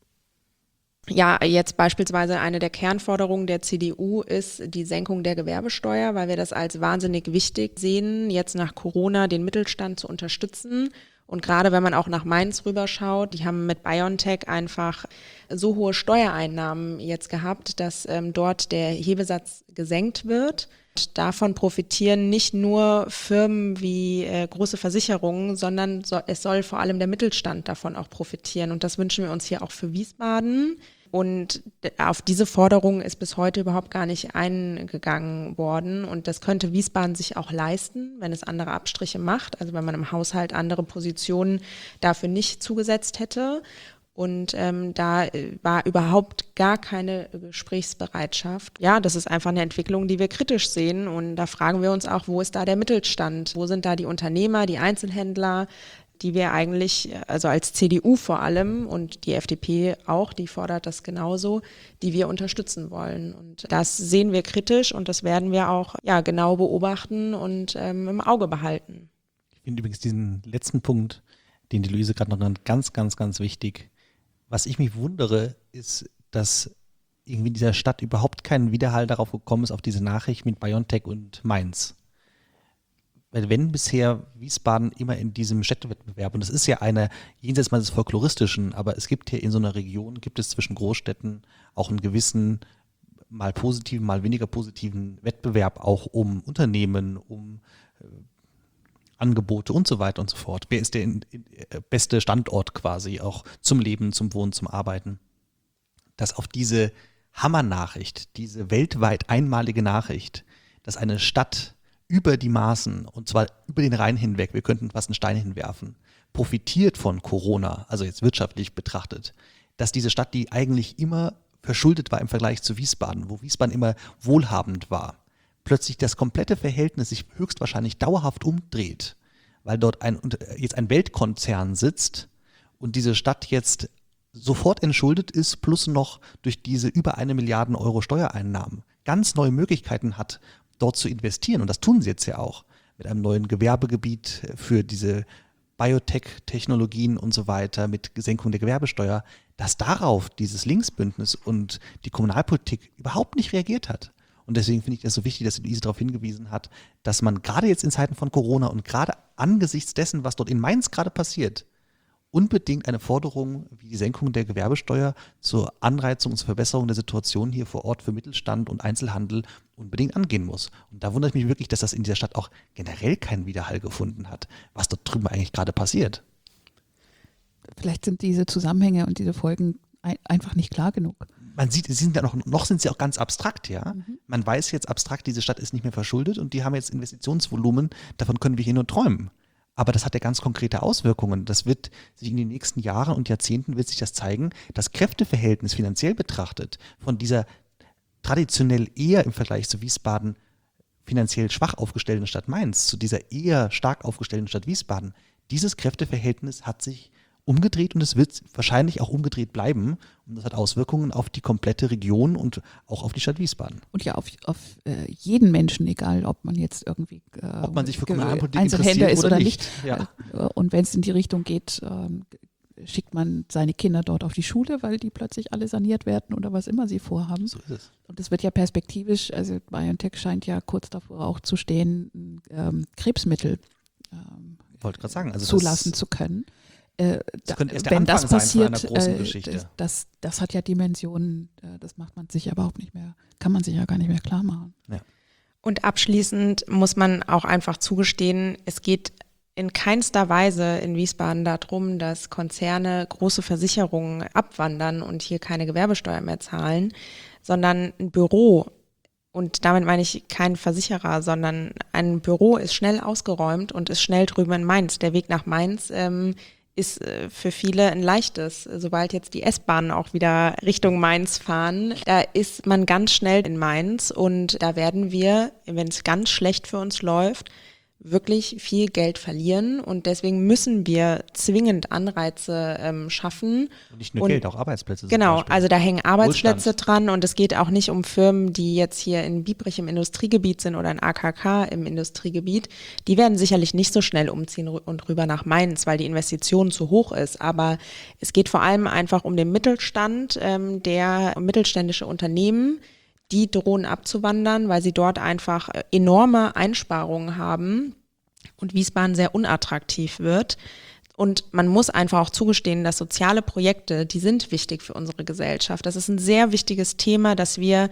Ja, jetzt beispielsweise eine der Kernforderungen der C D U ist die Senkung der Gewerbesteuer, weil wir das als wahnsinnig wichtig sehen, jetzt nach Corona den Mittelstand zu unterstützen. Und gerade wenn man auch nach Mainz rüberschaut, die haben mit BioNTech einfach so hohe Steuereinnahmen jetzt gehabt, dass ähm, dort der Hebesatz gesenkt wird. Und davon profitieren nicht nur Firmen wie äh, große Versicherungen, sondern so, es soll vor allem der Mittelstand davon auch profitieren. Und das wünschen wir uns hier auch für Wiesbaden. Und auf diese Forderung ist bis heute überhaupt gar nicht eingegangen worden. Und das könnte Wiesbaden sich auch leisten, wenn es andere Abstriche macht. Also wenn man im Haushalt andere Positionen dafür nicht zugesetzt hätte. Und ähm, da war überhaupt gar keine Gesprächsbereitschaft. Ja, das ist einfach eine Entwicklung, die wir kritisch sehen. Und da fragen wir uns auch, wo ist da der Mittelstand? Wo sind da die Unternehmer, die Einzelhändler, die wir eigentlich, also als C D U vor allem und die F D P auch, die fordert das genauso, die wir unterstützen wollen. Und das sehen wir kritisch und das werden wir auch ja genau beobachten und ähm, im Auge behalten. Ich finde übrigens diesen letzten Punkt, den die Luise gerade noch nennt, ganz, ganz, ganz wichtig. Was ich mich wundere, ist, dass irgendwie in dieser Stadt überhaupt kein Widerhall darauf gekommen ist, auf diese Nachricht mit BioNTech und Mainz. Weil wenn bisher Wiesbaden immer in diesem Städtewettbewerb, und das ist ja eine, jenseits mal des Folkloristischen, aber es gibt hier in so einer Region, gibt es zwischen Großstädten auch einen gewissen, mal positiven, mal weniger positiven Wettbewerb auch um Unternehmen, um äh, Angebote und so weiter und so fort. Wer ist der in, in, äh, beste Standort quasi auch zum Leben, zum Wohnen, zum Arbeiten? Dass auf diese Hammernachricht, diese weltweit einmalige Nachricht, dass eine Stadt über die Maßen, und zwar über den Rhein hinweg, wir könnten fast einen Stein hinwerfen, profitiert von Corona, also jetzt wirtschaftlich betrachtet, dass diese Stadt, die eigentlich immer verschuldet war im Vergleich zu Wiesbaden, wo Wiesbaden immer wohlhabend war, plötzlich das komplette Verhältnis sich höchstwahrscheinlich dauerhaft umdreht, weil dort ein, jetzt ein Weltkonzern sitzt und diese Stadt jetzt sofort entschuldet ist, plus noch durch diese über eine Milliarde Euro Steuereinnahmen ganz neue Möglichkeiten hat, dort zu investieren. Und das tun sie jetzt ja auch mit einem neuen Gewerbegebiet für diese Biotech-Technologien und so weiter, mit Senkung der Gewerbesteuer, dass darauf dieses Linksbündnis und die Kommunalpolitik überhaupt nicht reagiert hat. Und deswegen finde ich das so wichtig, dass Luise darauf hingewiesen hat, dass man gerade jetzt in Zeiten von Corona und gerade angesichts dessen, was dort in Mainz gerade passiert, unbedingt eine Forderung wie die Senkung der Gewerbesteuer zur Anreizung und zur Verbesserung der Situation hier vor Ort für Mittelstand und Einzelhandel unbedingt angehen muss. Und da wundere ich mich wirklich, dass das in dieser Stadt auch generell keinen Widerhall gefunden hat, was dort drüben eigentlich gerade passiert. Vielleicht sind diese Zusammenhänge und diese Folgen ein, einfach nicht klar genug. Man sieht, sie sind ja noch, noch sind sie auch ganz abstrakt, ja. Mhm. Man weiß jetzt abstrakt, diese Stadt ist nicht mehr verschuldet und die haben jetzt Investitionsvolumen, davon können wir hier nur träumen. Aber das hat ja ganz konkrete Auswirkungen. Das wird sich in den nächsten Jahren und Jahrzehnten wird sich das zeigen, das Kräfteverhältnis finanziell betrachtet von dieser traditionell eher im Vergleich zu Wiesbaden finanziell schwach aufgestellten Stadt Mainz zu dieser eher stark aufgestellten Stadt Wiesbaden. Dieses Kräfteverhältnis hat sich umgedreht und es wird wahrscheinlich auch umgedreht bleiben. Und das hat Auswirkungen auf die komplette Region und auch auf die Stadt Wiesbaden. Und ja, auf, auf äh, jeden Menschen, egal ob man jetzt irgendwie äh, ob man sich für Ge- Kommunalpolitik Einzelhändler interessiert ist oder oder nicht. nicht. Ja. Äh, Und wenn es in die Richtung geht, ähm, schickt man seine Kinder dort auf die Schule, weil die plötzlich alle saniert werden oder was immer sie vorhaben. So ist es. Und es wird ja perspektivisch, also BioNTech scheint ja kurz davor auch zu stehen, ähm, Krebsmittel ähm, Wollte gerade sagen, also zulassen das, zu können. Äh, das da, könnte erst der wenn Anfang das sein passiert, von einer großen äh, Geschichte. das, das, das hat ja Dimensionen, äh, das macht man sich überhaupt nicht mehr, kann man sich ja gar nicht mehr klar machen. Ja. Und abschließend muss man auch einfach zugestehen, es geht in keinster Weise in Wiesbaden darum, dass Konzerne große Versicherungen abwandern und hier keine Gewerbesteuer mehr zahlen, sondern ein Büro, und damit meine ich kein Versicherer, sondern ein Büro ist schnell ausgeräumt und ist schnell drüben in Mainz. Der Weg nach Mainz ähm, ist äh, für viele ein leichtes. Sobald jetzt die S-Bahnen auch wieder Richtung Mainz fahren, da ist man ganz schnell in Mainz und da werden wir, wenn es ganz schlecht für uns läuft, wirklich viel Geld verlieren und deswegen müssen wir zwingend Anreize ähm, schaffen. Und nicht nur und, Geld, auch Arbeitsplätze. Genau, zum Beispiel. also da hängen Arbeitsplätze Wohlstand. dran und es geht auch nicht um Firmen, die jetzt hier in Biebrich im Industriegebiet sind oder in A K K im Industriegebiet. Die werden sicherlich nicht so schnell umziehen und rüber nach Mainz, weil die Investition zu hoch ist. Aber es geht vor allem einfach um den Mittelstand, ähm, der mittelständische Unternehmen, die drohen abzuwandern, weil sie dort einfach enorme Einsparungen haben und Wiesbaden sehr unattraktiv wird. Und man muss einfach auch zugestehen, dass soziale Projekte, die sind wichtig für unsere Gesellschaft. Das ist ein sehr wichtiges Thema, dass wir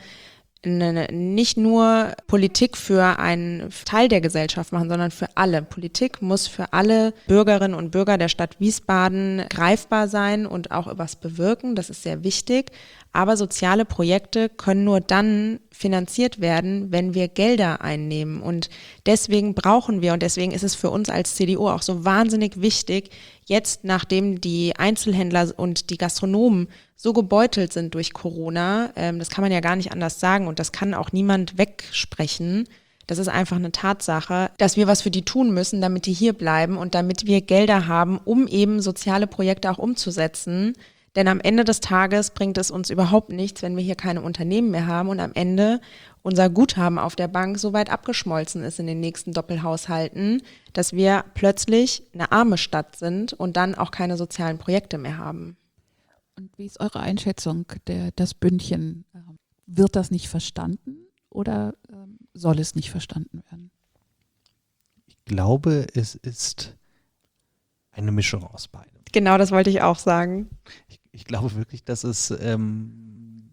nicht nur Politik für einen Teil der Gesellschaft machen, sondern für alle. Politik muss für alle Bürgerinnen und Bürger der Stadt Wiesbaden greifbar sein und auch etwas bewirken. Das ist sehr wichtig. Aber soziale Projekte können nur dann finanziert werden, wenn wir Gelder einnehmen. Und deswegen brauchen wir, und deswegen ist es für uns als C D U auch so wahnsinnig wichtig, jetzt, nachdem die Einzelhändler und die Gastronomen so gebeutelt sind durch Corona, ähm, das kann man ja gar nicht anders sagen und das kann auch niemand wegsprechen. Das ist einfach eine Tatsache, dass wir was für die tun müssen, damit die hier bleiben und damit wir Gelder haben, um eben soziale Projekte auch umzusetzen. Denn am Ende des Tages bringt es uns überhaupt nichts, wenn wir hier keine Unternehmen mehr haben und am Ende unser Guthaben auf der Bank so weit abgeschmolzen ist in den nächsten Doppelhaushalten, dass wir plötzlich eine arme Stadt sind und dann auch keine sozialen Projekte mehr haben. Und wie ist eure Einschätzung, der, das Bündchen? Ähm, wird das nicht verstanden oder ähm, soll es nicht verstanden werden? Ich glaube, es ist eine Mischung aus beidem. Genau, das wollte ich auch sagen. Ich, ich glaube wirklich, dass es ähm,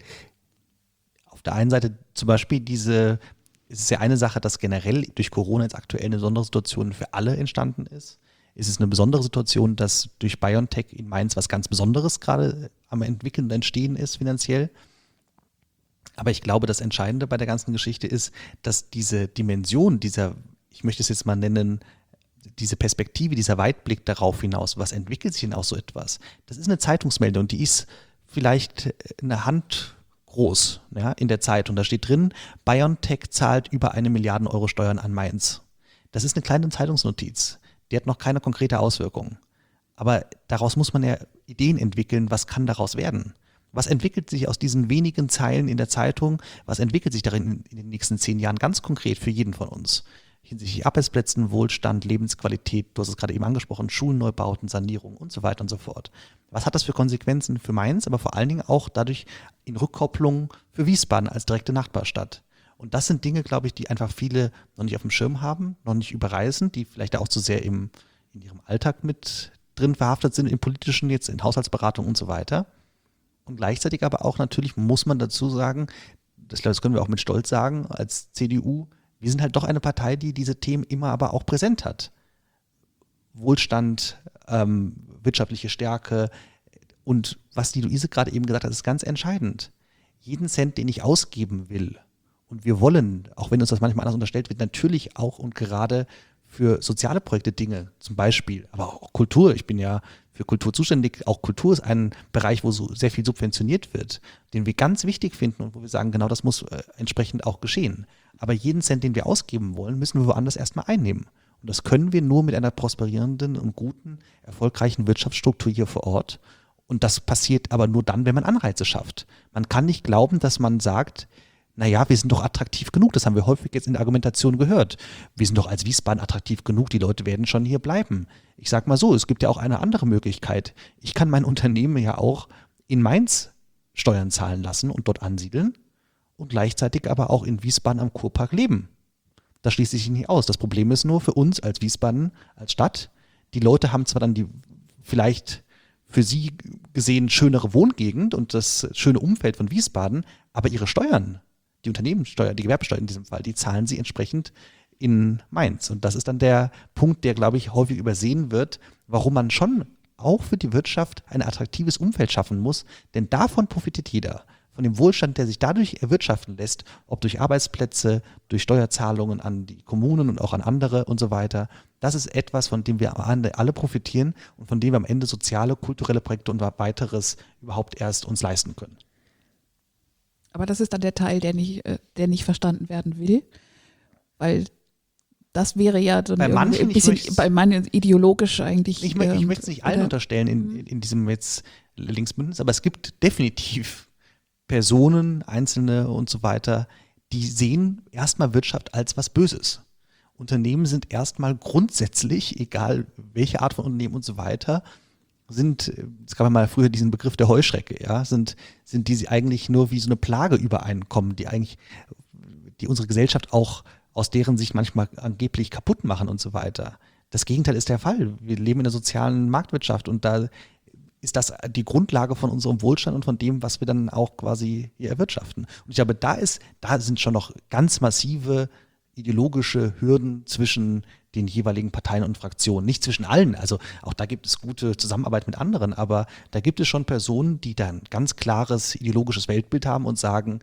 auf der einen Seite zum Beispiel diese, es ist ja eine Sache, dass generell durch Corona jetzt aktuell eine besondere Situation für alle entstanden ist. Es ist eine besondere Situation, dass durch BioNTech in Mainz was ganz Besonderes gerade am Entwickeln und Entstehen ist finanziell. Aber ich glaube, das Entscheidende bei der ganzen Geschichte ist, dass diese Dimension dieser, ich möchte es jetzt mal nennen, diese Perspektive, dieser Weitblick darauf hinaus, was entwickelt sich denn aus so etwas? Das ist eine Zeitungsmeldung, die ist vielleicht eine Hand groß, ja, in der Zeitung. Da steht drin, BioNTech zahlt über eine Milliarde Euro Steuern an Mainz. Das ist eine kleine Zeitungsnotiz. Die hat noch keine konkrete Auswirkung. Aber daraus muss man ja Ideen entwickeln, was kann daraus werden? Was entwickelt sich aus diesen wenigen Zeilen in der Zeitung? Was entwickelt sich darin in den nächsten zehn Jahren ganz konkret für jeden von uns? Hinsichtlich Arbeitsplätzen, Wohlstand, Lebensqualität, du hast es gerade eben angesprochen, Schulneubauten, Sanierung und so weiter und so fort. Was hat das für Konsequenzen für Mainz, aber vor allen Dingen auch dadurch in Rückkopplung für Wiesbaden als direkte Nachbarstadt? Und das sind Dinge, glaube ich, die einfach viele noch nicht auf dem Schirm haben, noch nicht überreißen, die vielleicht auch zu sehr im, in ihrem Alltag mit drin verhaftet sind, im politischen, jetzt in Haushaltsberatung und so weiter. Und gleichzeitig aber auch natürlich muss man dazu sagen, das, das können wir auch mit Stolz sagen, als C D U, wir sind halt doch eine Partei, die diese Themen immer aber auch präsent hat. Wohlstand, ähm, wirtschaftliche Stärke, Und was die Luise gerade eben gesagt hat, ist ganz entscheidend. Jeden Cent, den ich ausgeben will, und wir wollen, auch wenn uns das manchmal anders unterstellt wird, natürlich auch und gerade für soziale Projekte Dinge, zum Beispiel, aber auch Kultur. Ich bin ja für Kultur zuständig. Auch Kultur ist ein Bereich, wo so sehr viel subventioniert wird, den wir ganz wichtig finden und wo wir sagen, genau das muss äh, entsprechend auch geschehen. Aber jeden Cent, den wir ausgeben wollen, müssen wir woanders erstmal einnehmen. Und das können wir nur mit einer prosperierenden und guten, erfolgreichen Wirtschaftsstruktur hier vor Ort. Und das passiert aber nur dann, wenn man Anreize schafft. Man kann nicht glauben, dass man sagt, naja, wir sind doch attraktiv genug. Das haben wir häufig jetzt in der Argumentation gehört. Wir sind doch als Wiesbaden attraktiv genug. Die Leute werden schon hier bleiben. Ich sage mal so, es gibt ja auch eine andere Möglichkeit. Ich kann mein Unternehmen ja auch in Mainz Steuern zahlen lassen und dort ansiedeln und gleichzeitig aber auch in Wiesbaden am Kurpark leben. Das schließt sich nicht aus. Das Problem ist nur für uns als Wiesbaden, als Stadt, die Leute haben zwar dann die vielleicht für sie gesehen schönere Wohngegend und das schöne Umfeld von Wiesbaden, aber ihre Steuern, die Unternehmenssteuer, die Gewerbesteuer in diesem Fall, die zahlen sie entsprechend in Mainz. Und das ist dann der Punkt, der, glaube ich, häufig übersehen wird, warum man schon auch für die Wirtschaft ein attraktives Umfeld schaffen muss, denn davon profitiert jeder. Von dem Wohlstand, der sich dadurch erwirtschaften lässt, ob durch Arbeitsplätze, durch Steuerzahlungen an die Kommunen und auch an andere und so weiter. Das ist etwas, von dem wir alle profitieren und von dem wir am Ende soziale, kulturelle Projekte und weiteres überhaupt erst uns leisten können. Aber das ist dann der Teil, der nicht, der nicht verstanden werden will, weil das wäre ja so bei manchen, ein bisschen bei manchen ideologisch eigentlich. Ich, ich möchte es nicht allen unterstellen in, in, in diesem jetzt Linksbündnis, aber es gibt definitiv Personen, Einzelne und so weiter, die sehen erstmal Wirtschaft als was Böses. Unternehmen sind erstmal grundsätzlich, egal welche Art von Unternehmen und so weiter, sind, es gab ja mal früher diesen Begriff der Heuschrecke, ja, sind, sind die eigentlich nur wie so eine Plage übereinkommen, die eigentlich, die unsere Gesellschaft auch aus deren Sicht manchmal angeblich kaputt machen und so weiter. Das Gegenteil ist der Fall. Wir leben in einer sozialen Marktwirtschaft und da ist das die Grundlage von unserem Wohlstand und von dem, was wir dann auch quasi hier erwirtschaften. Und ich glaube, da ist, da sind schon noch ganz massive ideologische Hürden zwischen den jeweiligen Parteien und Fraktionen. Nicht zwischen allen, also auch da gibt es gute Zusammenarbeit mit anderen, aber da gibt es schon Personen, die da ein ganz klares ideologisches Weltbild haben und sagen,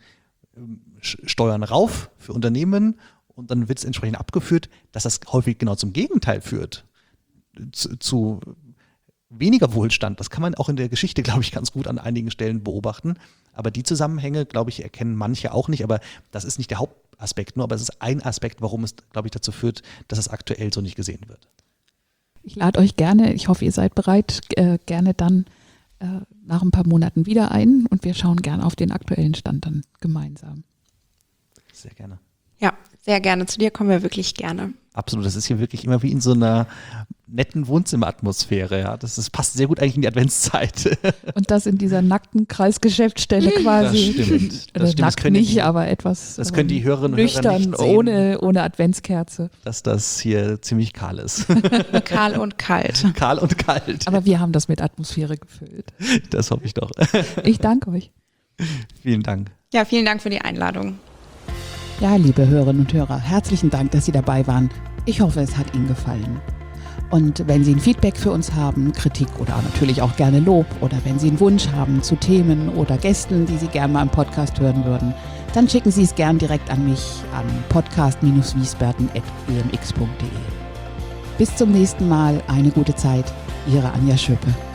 Steuern rauf für Unternehmen und dann wird es entsprechend abgeführt, dass das häufig genau zum Gegenteil führt, zu, zu weniger Wohlstand. Das kann man auch in der Geschichte, glaube ich, ganz gut an einigen Stellen beobachten. Aber die Zusammenhänge, glaube ich, erkennen manche auch nicht. Aber das ist nicht der Hauptaspekt nur, aber es ist ein Aspekt, warum es, glaube ich, dazu führt, dass es aktuell so nicht gesehen wird. Ich lade euch gerne, ich hoffe, ihr seid bereit, äh, gerne dann äh, nach ein paar Monaten wieder ein und wir schauen gerne auf den aktuellen Stand dann gemeinsam. Sehr gerne. Ja, sehr gerne. Zu dir kommen wir wirklich gerne. Absolut, das ist hier wirklich immer wie in so einer netten Wohnzimmeratmosphäre. Ja. Das, das passt sehr gut eigentlich in die Adventszeit. Und das in dieser nackten Kreisgeschäftsstelle quasi. Das stimmt. Das Oder stimmt. nackt Das können nicht, die, aber etwas das können die Hörerinnen und Hörer nüchtern, nicht sehen, ohne, ohne Adventskerze. dass das hier ziemlich kahl ist. Kahl und kalt. Kahl und kalt. Aber wir haben das mit Atmosphäre gefüllt. Das hoffe ich doch. Ich danke euch. Vielen Dank. Ja, vielen Dank für die Einladung. Ja, liebe Hörerinnen und Hörer, herzlichen Dank, dass Sie dabei waren. Ich hoffe, es hat Ihnen gefallen. Und wenn Sie ein Feedback für uns haben, Kritik oder natürlich auch gerne Lob oder wenn Sie einen Wunsch haben zu Themen oder Gästen, die Sie gerne mal im Podcast hören würden, dann schicken Sie es gern direkt an mich an podcast wiesbaden at e m x punkt d e. Bis zum nächsten Mal, eine gute Zeit, Ihre Anja Schöpe.